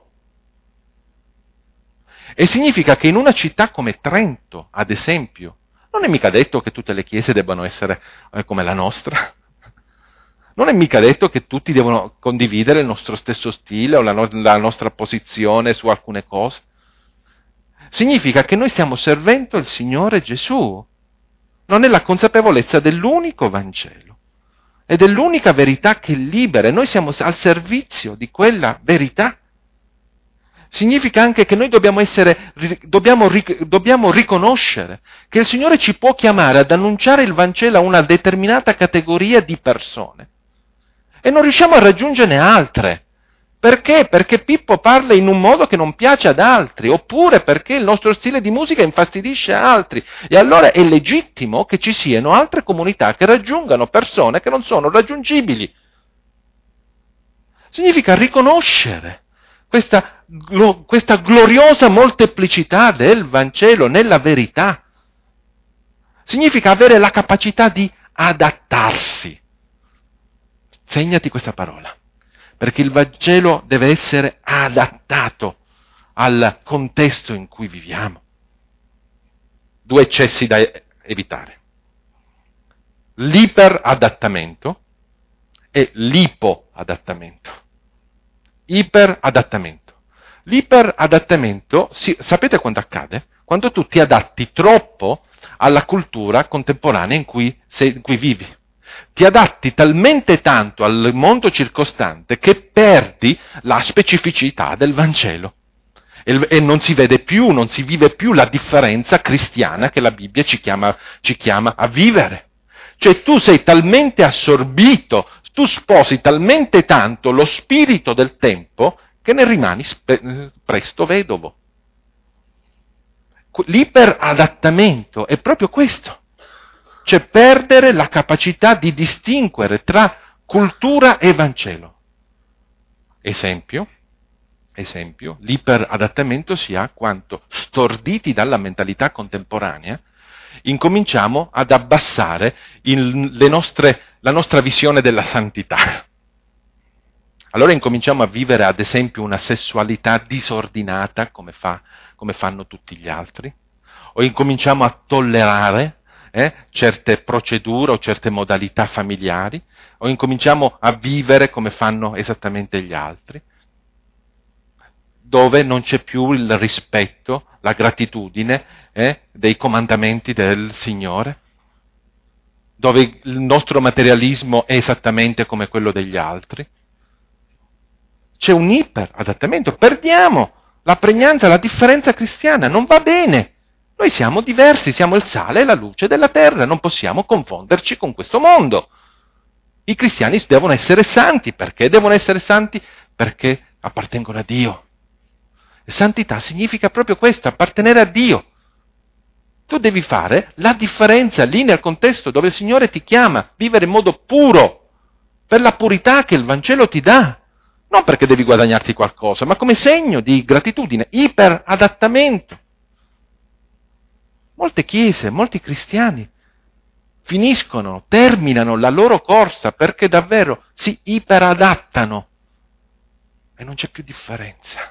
E significa che in una città come Trento, ad esempio, non è mica detto che tutte le chiese debbano essere eh, come la nostra. Non è mica detto che tutti devono condividere il nostro stesso stile o la, no- la nostra posizione su alcune cose. Significa che noi stiamo servendo il Signore Gesù. Non è la consapevolezza dell'unico Vangelo e dell'unica verità che libera. Noi siamo al servizio di quella verità. Significa anche che noi dobbiamo essere, dobbiamo, dobbiamo riconoscere che il Signore ci può chiamare ad annunciare il Vangelo a una determinata categoria di persone e non riusciamo a raggiungerne altre. Perché? Perché Pippo parla in un modo che non piace ad altri, oppure perché il nostro stile di musica infastidisce altri. E allora è legittimo che ci siano altre comunità che raggiungano persone che non sono raggiungibili. Significa riconoscere questa, questa gloriosa molteplicità del Vangelo nella verità. Significa avere la capacità di adattarsi. Segnati questa parola, perché il Vangelo deve essere adattato al contesto in cui viviamo. Due eccessi da evitare: l'iperadattamento e l'ipoadattamento. Iperadattamento. L'iperadattamento, si, sapete quando accade? Quando tu ti adatti troppo alla cultura contemporanea in cui, sei, in cui vivi. Ti adatti talmente tanto al mondo circostante che perdi la specificità del Vangelo. E, e non si vede più, non si vive più la differenza cristiana che la Bibbia ci chiama, ci chiama a vivere. Cioè tu sei talmente assorbito, tu sposi talmente tanto lo spirito del tempo che ne rimani spe- presto vedovo. L'iperadattamento è proprio questo. Cioè perdere la capacità di distinguere tra cultura e Vangelo. Esempio, esempio, l'iperadattamento si ha quando, storditi dalla mentalità contemporanea, incominciamo ad abbassare il, le nostre, la nostra visione della santità. Allora incominciamo a vivere, ad esempio, una sessualità disordinata, come, fa, come fanno tutti gli altri, o incominciamo a tollerare eh, certe procedure o certe modalità familiari, o incominciamo a vivere come fanno esattamente gli altri, dove non c'è più il rispetto, la gratitudine eh, dei comandamenti del Signore, dove il nostro materialismo è esattamente come quello degli altri. C'è un iperadattamento, perdiamo la pregnanza, la differenza cristiana, non va bene. Noi siamo diversi, siamo il sale e la luce della terra, non possiamo confonderci con questo mondo. I cristiani devono essere santi, perché devono essere santi? Perché appartengono a Dio. E santità significa proprio questo, appartenere a Dio. Tu devi fare la differenza lì nel contesto dove il Signore ti chiama, vivere in modo puro, per la purità che il Vangelo ti dà. Non perché devi guadagnarti qualcosa, ma come segno di gratitudine, iperadattamento. Molte chiese, molti cristiani finiscono, terminano la loro corsa perché davvero si iperadattano e non c'è più differenza.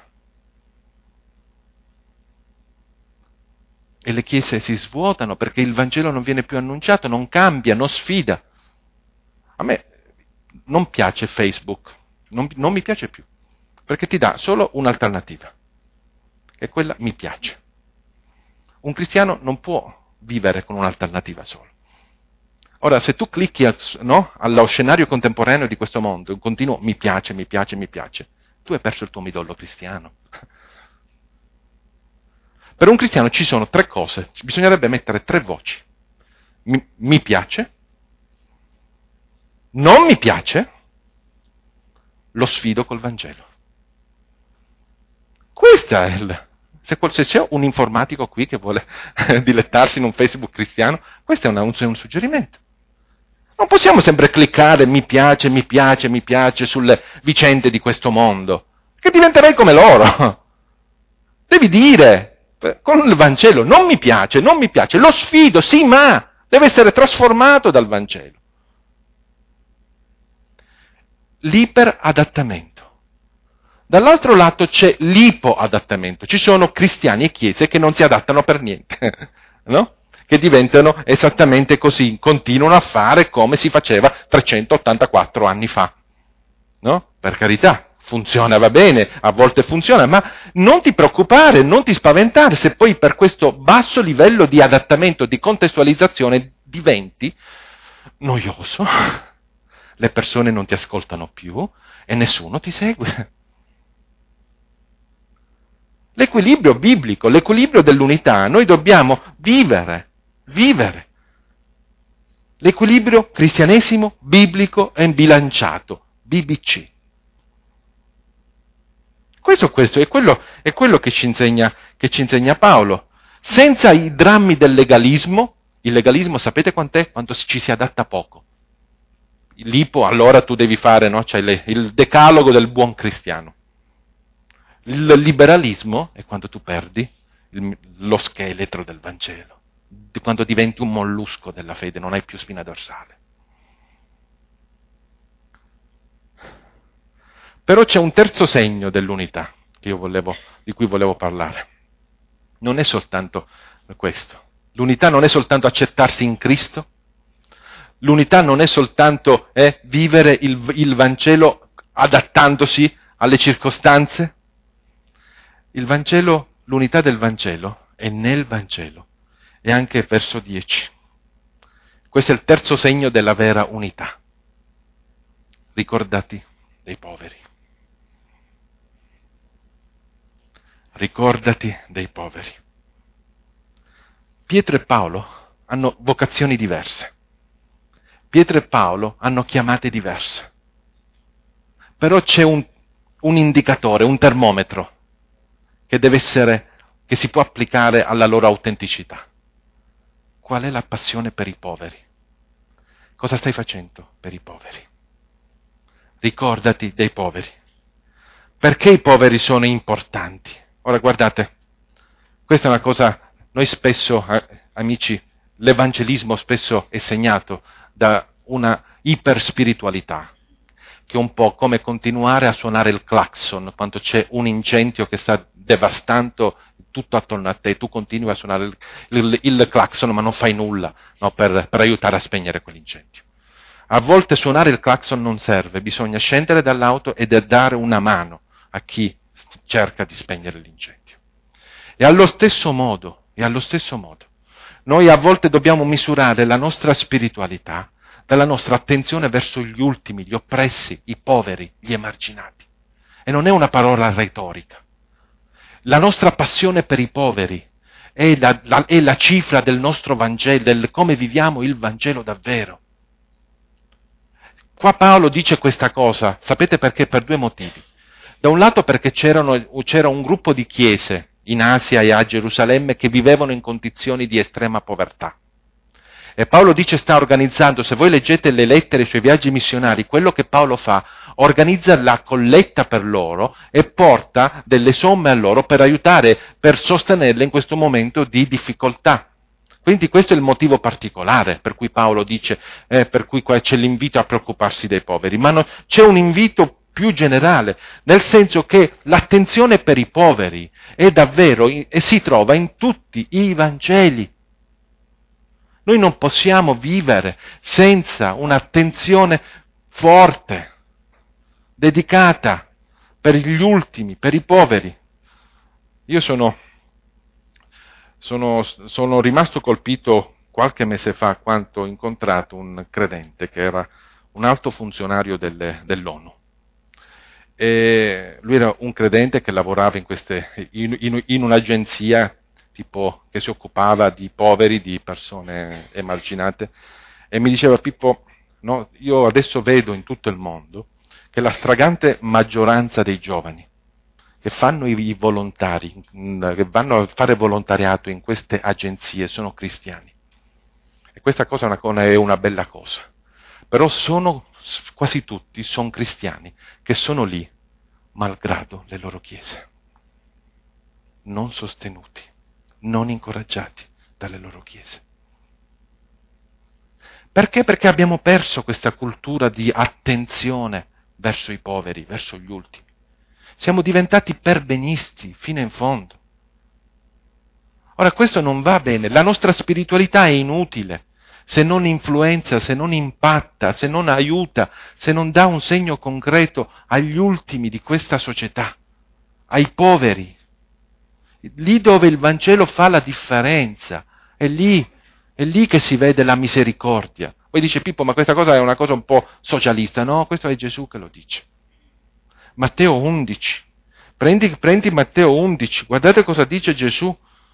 E le chiese si svuotano perché il Vangelo non viene più annunciato, non cambia, non sfida. A me non piace Facebook, non, non mi piace più, perché ti dà solo un'alternativa, e quella mi piace. Un cristiano non può vivere con un'alternativa solo. Ora, se tu clicchi no, allo scenario contemporaneo di questo mondo, un continuo mi piace, mi piace, mi piace, tu hai perso il tuo midollo cristiano. Per un cristiano ci sono tre cose, bisognerebbe mettere tre voci. Mi, mi piace, non mi piace, lo sfido col Vangelo. Questa è il... Se, se c'è un informatico qui che vuole dilettarsi in un Facebook cristiano, questo è, una, un, un suggerimento. Non possiamo sempre cliccare mi piace, mi piace, mi piace sulle vicende di questo mondo, che diventerei come loro. Devi dire... Con il Vangelo non mi piace, non mi piace, lo sfido, sì, ma deve essere trasformato dal Vangelo. L'iperadattamento. Dall'altro lato c'è l'ipoadattamento. Ci sono cristiani e chiese che non si adattano per niente, no? Che diventano esattamente così, continuano a fare come si faceva trecentottantaquattro anni fa, no? Per carità. Funziona, va bene, a volte funziona, ma non ti preoccupare, non ti spaventare se poi per questo basso livello di adattamento, di contestualizzazione diventi noioso, le persone non ti ascoltano più e nessuno ti segue. L'equilibrio biblico, l'equilibrio dell'unità, noi dobbiamo vivere, vivere. L'equilibrio cristianesimo, biblico e bilanciato, B B C. Questo, questo è, quello, è quello che ci, insegna, che ci insegna Paolo. Senza i drammi del legalismo, il legalismo sapete quant'è? Quanto ci si adatta poco. L'ipo, allora tu devi fare, no? C'è le, il decalogo del buon cristiano. Il liberalismo è quando tu perdi il, lo scheletro del Vangelo, quando diventi un mollusco della fede, non hai più spina dorsale. Però c'è un terzo segno dell'unità che io volevo, di cui volevo parlare. Non è soltanto questo. L'unità non è soltanto accettarsi in Cristo. L'unità non è soltanto eh, vivere il, il Vangelo adattandosi alle circostanze. Il Vangelo, l'unità del Vangelo è nel Vangelo. E anche verso dieci. Questo è il terzo segno della vera unità. Ricordati dei poveri. Ricordati dei poveri. Pietro e Paolo hanno vocazioni diverse. Pietro e Paolo hanno chiamate diverse. Però c'è un, un indicatore, un termometro che deve essere, che si può applicare alla loro autenticità. Qual è la passione per i poveri? Cosa stai facendo per i poveri? Ricordati dei poveri. Perché i poveri sono importanti? Ora guardate, questa è una cosa, noi spesso, eh, amici, l'evangelismo spesso è segnato da una iperspiritualità, che è un po' come continuare a suonare il clacson quando c'è un incendio che sta devastando tutto attorno a te, tu continui a suonare il, il, il clacson ma non fai nulla, no, per, per aiutare a spegnere quell'incendio. A volte suonare il clacson non serve, bisogna scendere dall'auto ed dare una mano a chi cerca di spegnere l'incendio. E allo stesso modo, e allo stesso modo, noi a volte dobbiamo misurare la nostra spiritualità dalla nostra attenzione verso gli ultimi, gli oppressi, i poveri, gli emarginati. E non è una parola retorica. La nostra passione per i poveri è la, la, è la cifra del nostro Vangelo, del come viviamo il Vangelo davvero. Qua Paolo dice questa cosa, sapete perché? Per due motivi. Da un lato perché c'erano, c'era un gruppo di chiese in Asia e a Gerusalemme che vivevano in condizioni di estrema povertà. E Paolo dice sta organizzando, se voi leggete le lettere sui viaggi missionari, quello che Paolo fa, organizza la colletta per loro e porta delle somme a loro per aiutare, per sostenerle in questo momento di difficoltà. Quindi questo è il motivo particolare per cui Paolo dice, eh, per cui qua c'è l'invito a preoccuparsi dei poveri, ma no, c'è un invito più generale, nel senso che l'attenzione per i poveri è davvero e si trova in tutti i Vangeli. Noi non possiamo vivere senza un'attenzione forte, dedicata per gli ultimi, per i poveri. Io sono, sono, sono rimasto colpito qualche mese fa quando ho incontrato un credente che era un alto funzionario delle, dell'ONU. E lui era un credente che lavorava in, queste, in, in, in un'agenzia tipo che si occupava di poveri, di persone emarginate, e mi diceva: Pippo, no, io adesso vedo in tutto il mondo che la stragrande maggioranza dei giovani che fanno i volontari, che vanno a fare volontariato in queste agenzie sono cristiani. E questa cosa è una, è una bella cosa. Però sono, quasi tutti, sono cristiani che sono lì, malgrado le loro chiese, non sostenuti, non incoraggiati dalle loro chiese. Perché? Perché abbiamo perso questa cultura di attenzione verso i poveri, verso gli ultimi. Siamo diventati perbenisti fino in fondo. Ora, questo non va bene. La nostra spiritualità è inutile se non influenza, se non impatta, se non aiuta, se non dà un segno concreto agli ultimi di questa società, ai poveri. Lì dove il Vangelo fa la differenza, è lì, è lì che si vede la misericordia. Poi dice Pippo, ma questa cosa è una cosa un po' socialista. No, questo è Gesù che lo dice. Matteo undici. Prendi, prendi Matteo undici, guardate cosa dice Gesù.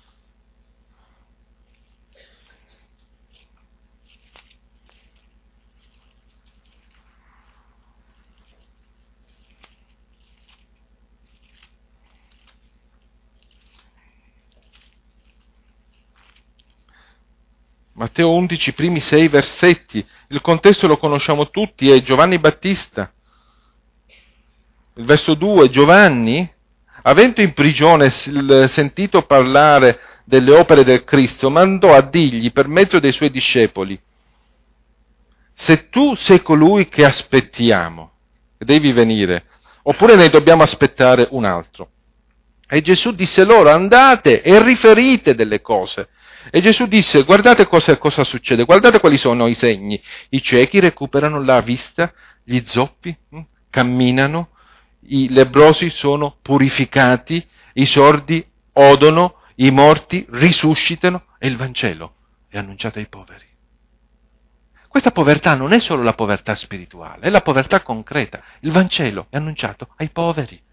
Matteo undici, primi sei versetti. Il contesto lo conosciamo tutti, è Giovanni Battista. Il verso due, Giovanni, avendo in prigione sentito parlare delle opere del Cristo, mandò a dirgli per mezzo dei suoi discepoli: se tu sei colui che aspettiamo, devi venire, oppure ne dobbiamo aspettare un altro. E Gesù disse loro: andate e riferite delle cose. E Gesù disse: guardate cosa, cosa succede, guardate quali sono i segni. I ciechi recuperano la vista, gli zoppi hm, camminano, i lebbrosi sono purificati, i sordi odono, i morti risuscitano e il Vangelo è annunciato ai poveri. Questa povertà non è solo la povertà spirituale, è la povertà concreta. Il Vangelo è annunciato ai poveri.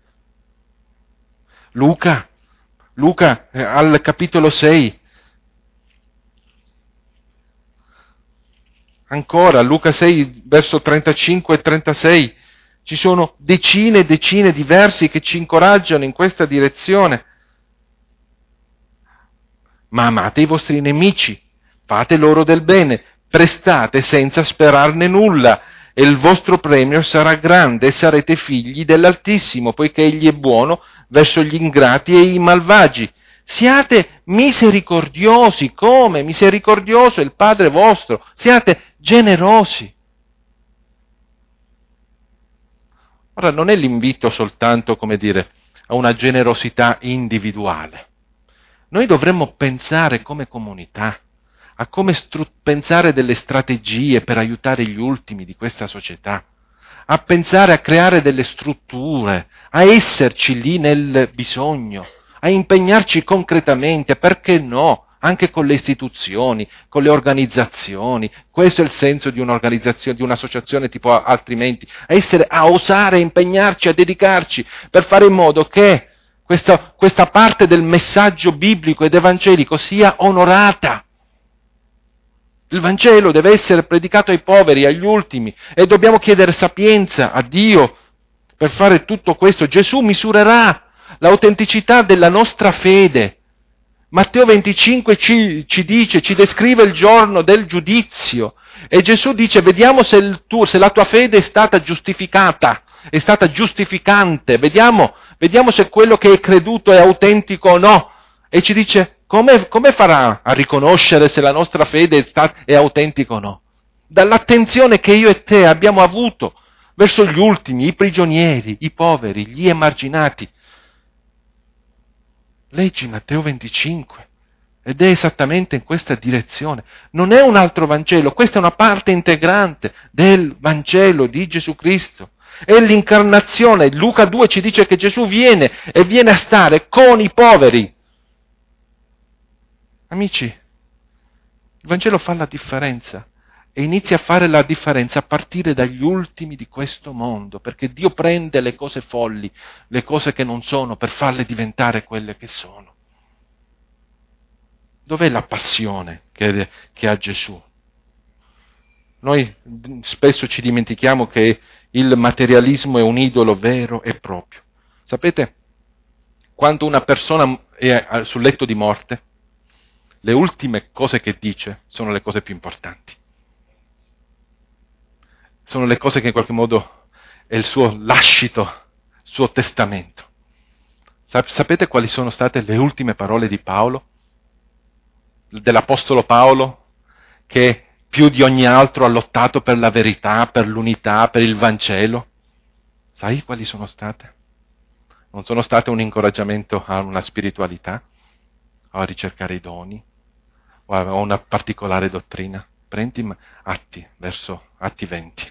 Luca, Luca eh, al capitolo sei, ancora Luca sei verso trentacinque e trentasei, ci sono decine e decine di versi che ci incoraggiano in questa direzione. Ma amate i vostri nemici, fate loro del bene, prestate senza sperarne nulla, e il vostro premio sarà grande e sarete figli dell'Altissimo, poiché Egli è buono verso gli ingrati e i malvagi. Siate misericordiosi, come misericordioso è il Padre vostro, siate generosi. Ora, non è l'invito soltanto, come dire, a una generosità individuale. Noi dovremmo pensare come comunità, a come stru- pensare delle strategie per aiutare gli ultimi di questa società, a pensare a creare delle strutture, a esserci lì nel bisogno, a impegnarci concretamente, perché no, anche con le istituzioni, con le organizzazioni. Questo è il senso di un'organizzazione, di un'associazione tipo altrimenti, a essere, a osare, a impegnarci, a dedicarci, per fare in modo che questa, questa parte del messaggio biblico ed evangelico sia onorata. Il Vangelo deve essere predicato ai poveri, agli ultimi, e dobbiamo chiedere sapienza a Dio per fare tutto questo. Gesù misurerà l'autenticità della nostra fede Matteo venticinque ci, ci dice, ci descrive il giorno del giudizio. E Gesù dice, vediamo se, il tuo, se la tua fede è stata giustificata, è stata giustificante, vediamo, vediamo se quello che hai creduto è autentico o no. E ci dice, come, come farà a riconoscere se la nostra fede è, sta, è autentica o no? Dall'attenzione che io e te abbiamo avuto verso gli ultimi, i prigionieri, i poveri, gli emarginati. Leggi Matteo venticinque. Ed è esattamente in questa direzione. Non è un altro Vangelo, questa è una parte integrante del Vangelo di Gesù Cristo. È l'incarnazione. Luca due ci dice che Gesù viene e viene a stare con i poveri. Amici, il Vangelo fa la differenza e inizia a fare la differenza a partire dagli ultimi di questo mondo, perché Dio prende le cose folli, le cose che non sono, per farle diventare quelle che sono. Dov'è la passione che, che ha Gesù? Noi spesso ci dimentichiamo che il materialismo è un idolo vero e proprio. Sapete, quando una persona è sul letto di morte, le ultime cose che dice sono le cose più importanti. Sono le cose che in qualche modo è il suo lascito, il suo testamento. Sapete quali sono state le ultime parole di Paolo? Dell'Apostolo Paolo, che più di ogni altro ha lottato per la verità, per l'unità, per il Vangelo. Sai quali sono state? Non sono state un incoraggiamento a una spiritualità, a ricercare i doni, o a una particolare dottrina. Prendi Atti, verso Atti venti.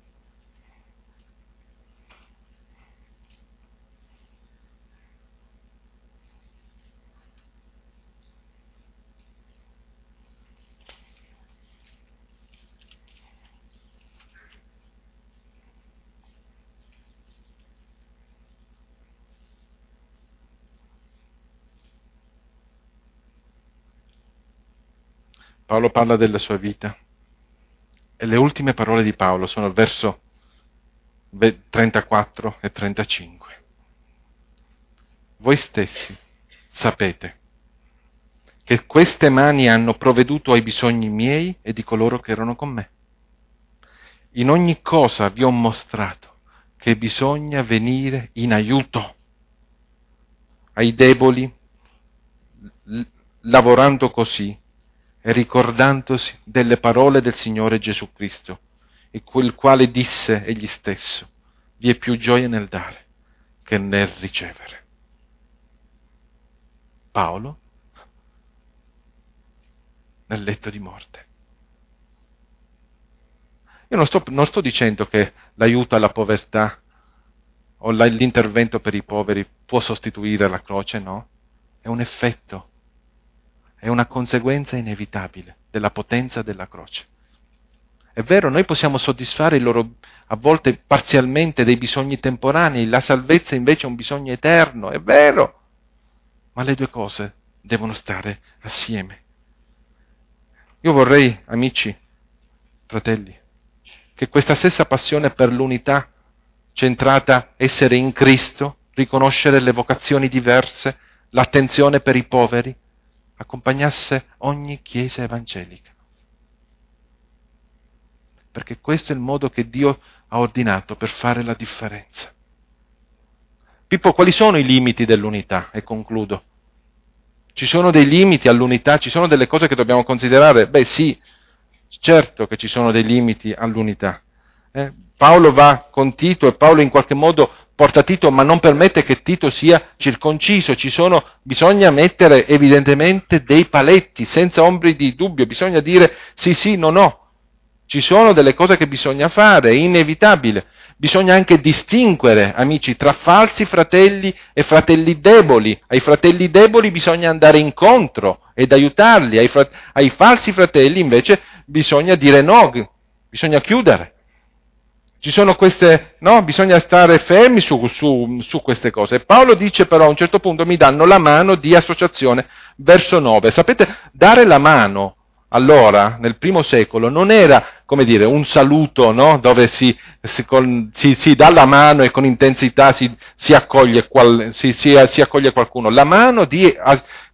Paolo parla della sua vita e le ultime parole di Paolo sono il verso trentaquattro e trentacinque. Voi stessi sapete che queste mani hanno provveduto ai bisogni miei e di coloro che erano con me. In ogni cosa vi ho mostrato che bisogna venire in aiuto ai deboli, l- lavorando così e ricordandosi delle parole del Signore Gesù Cristo, il quale disse egli stesso, vi è più gioia nel dare che nel ricevere. Paolo, nel letto di morte. Io non sto, non sto dicendo che l'aiuto alla povertà o la, l'intervento per i poveri può sostituire la croce, no. È un effetto. È una conseguenza inevitabile della potenza della croce. È vero, noi possiamo soddisfare i loro, a volte parzialmente, dei bisogni temporanei, la salvezza invece è un bisogno eterno, è vero, ma le due cose devono stare assieme. Io vorrei, amici, fratelli, che questa stessa passione per l'unità, centrata essere in Cristo, riconoscere le vocazioni diverse, l'attenzione per i poveri, accompagnasse ogni chiesa evangelica. Perché questo è il modo che Dio ha ordinato per fare la differenza. Pippo, quali sono i limiti dell'unità? E concludo. Ci sono dei limiti all'unità? Ci sono delle cose che dobbiamo considerare? Beh sì, certo che ci sono dei limiti all'unità. Eh? Paolo va con Tito e Paolo in qualche modo porta Tito, ma non permette che Tito sia circonciso. Ci sono, bisogna mettere evidentemente dei paletti, senza ombri di dubbio, bisogna dire sì, sì, no, no. Ci sono delle cose che bisogna fare, è inevitabile. Bisogna anche distinguere, amici, tra falsi fratelli e fratelli deboli. Ai fratelli deboli bisogna andare incontro ed aiutarli, ai, frat- ai falsi fratelli invece bisogna dire no, bisogna chiudere. Ci sono queste, no, bisogna stare fermi su, su, su queste cose. Paolo dice però a un certo punto mi danno la mano di associazione, verso nove. Sapete, dare la mano allora, nel primo secolo, non era, come dire, un saluto, no? Dove si, si, con, si, si dà la mano e con intensità si, si, accoglie, qual, si, si, si accoglie qualcuno. La mano di,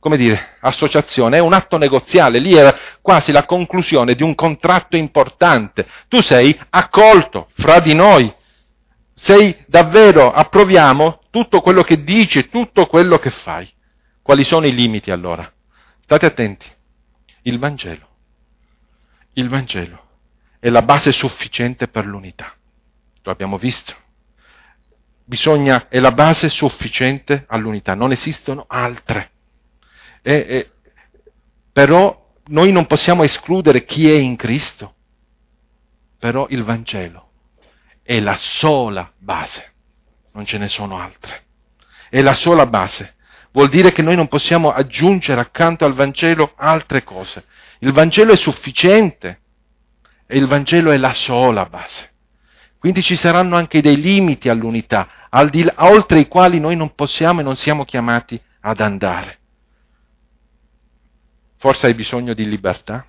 come dire, associazione, è un atto negoziale, lì era quasi la conclusione di un contratto importante. Tu sei accolto fra di noi, sei davvero, approviamo tutto quello che dici e tutto quello che fai. Quali sono i limiti allora? State attenti, il Vangelo, il Vangelo è la base sufficiente per l'unità, lo abbiamo visto. Bisogna, è la base sufficiente all'unità, non esistono altre. E, e, però noi non possiamo escludere chi è in Cristo, però il Vangelo è la sola base, non ce ne sono altre. È la sola base. Vuol dire che noi non possiamo aggiungere accanto al Vangelo altre cose. Il Vangelo è sufficiente e il Vangelo è la sola base. Quindi ci saranno anche dei limiti all'unità, al di là, oltre i quali noi non possiamo e non siamo chiamati ad andare. Forse hai bisogno di libertà?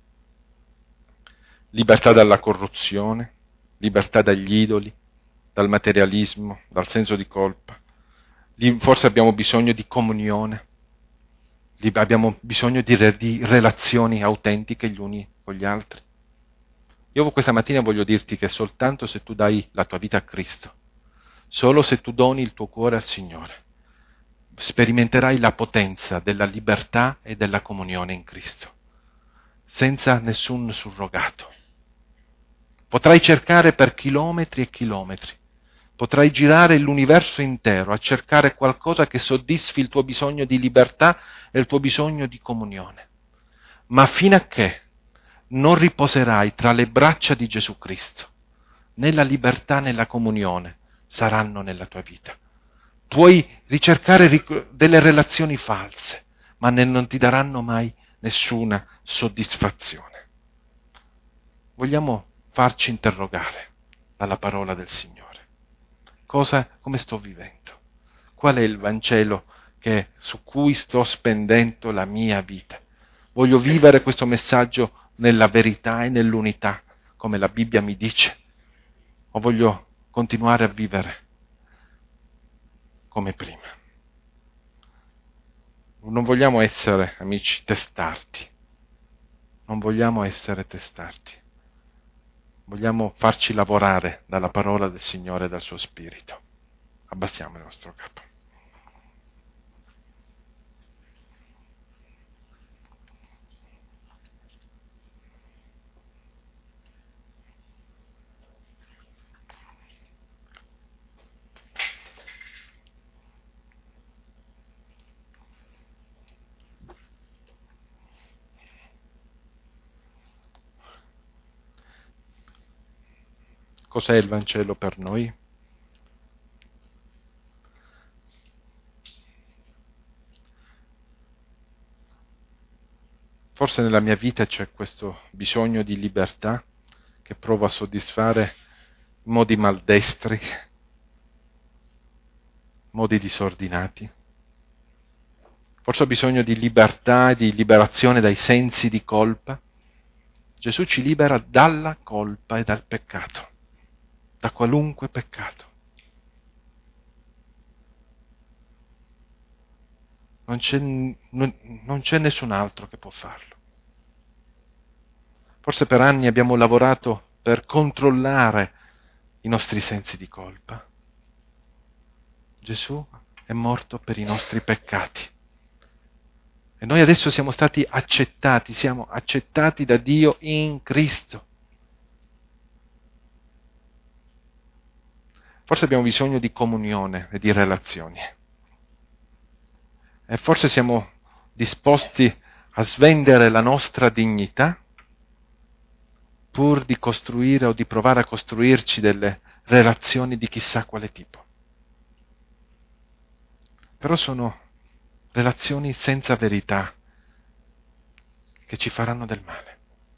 Libertà dalla corruzione, libertà dagli idoli, dal materialismo, dal senso di colpa. Forse abbiamo bisogno di comunione, abbiamo bisogno di, re, di relazioni autentiche gli uni con gli altri. Io questa mattina voglio dirti che soltanto se tu dai la tua vita a Cristo, solo se tu doni il tuo cuore al Signore, sperimenterai la potenza della libertà e della comunione in Cristo, senza nessun surrogato. Potrai cercare per chilometri e chilometri, potrai girare l'universo intero a cercare qualcosa che soddisfi il tuo bisogno di libertà e il tuo bisogno di comunione. Ma fino a che non riposerai tra le braccia di Gesù Cristo, né la libertà né la comunione saranno nella tua vita. Puoi ricercare ric- delle relazioni false, ma ne- non ti daranno mai nessuna soddisfazione. Vogliamo farci interrogare dalla parola del Signore. Cosa, come sto vivendo? Qual è il Vangelo che, su cui sto spendendo la mia vita? Voglio vivere questo messaggio nella verità e nell'unità, come la Bibbia mi dice? O voglio continuare a vivere come prima? Non vogliamo essere, amici, testardi. Non vogliamo essere testardi. Vogliamo farci lavorare dalla parola del Signore e dal suo Spirito. Abbassiamo il nostro capo. Cos'è il Vangelo per noi? Forse nella mia vita c'è questo bisogno di libertà che provo a soddisfare in modi maldestri, modi disordinati. Forse ho bisogno di libertà e di liberazione dai sensi di colpa. Gesù ci libera dalla colpa e dal peccato, da qualunque peccato. Non c'è, non, non c'è nessun altro che può farlo. Forse per anni abbiamo lavorato per controllare i nostri sensi di colpa. Gesù è morto per i nostri peccati. E noi adesso siamo stati accettati, siamo accettati da Dio in Cristo. Forse abbiamo bisogno di comunione e di relazioni. E forse siamo disposti a svendere la nostra dignità pur di costruire o di provare a costruirci delle relazioni di chissà quale tipo. Però sono relazioni senza verità che ci faranno del male.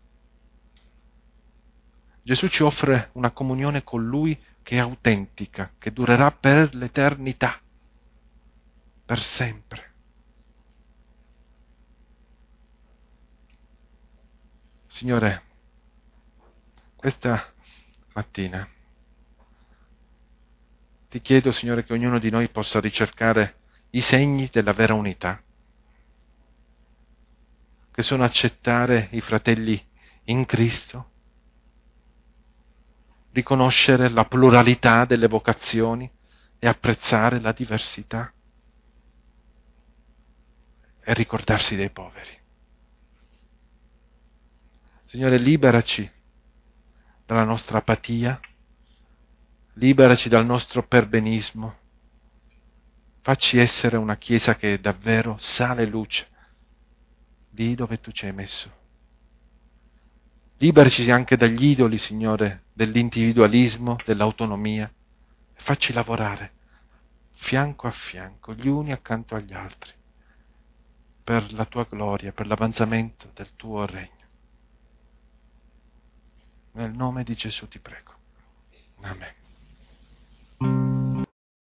Gesù ci offre una comunione con Lui che è autentica, che durerà per l'eternità, per sempre. Signore, questa mattina ti chiedo, Signore, che ognuno di noi possa ricercare i segni della vera unità, che sono accettare i fratelli in Cristo, riconoscere la pluralità delle vocazioni e apprezzare la diversità e ricordarsi dei poveri. Signore, liberaci dalla nostra apatia, liberaci dal nostro perbenismo, facci essere una Chiesa che è davvero sale e luce lì dove tu ci hai messo. Liberaci anche dagli idoli, Signore, dell'individualismo, dell'autonomia, e facci lavorare fianco a fianco, gli uni accanto agli altri, per la tua gloria, per l'avanzamento del tuo regno. Nel nome di Gesù ti prego. Amen.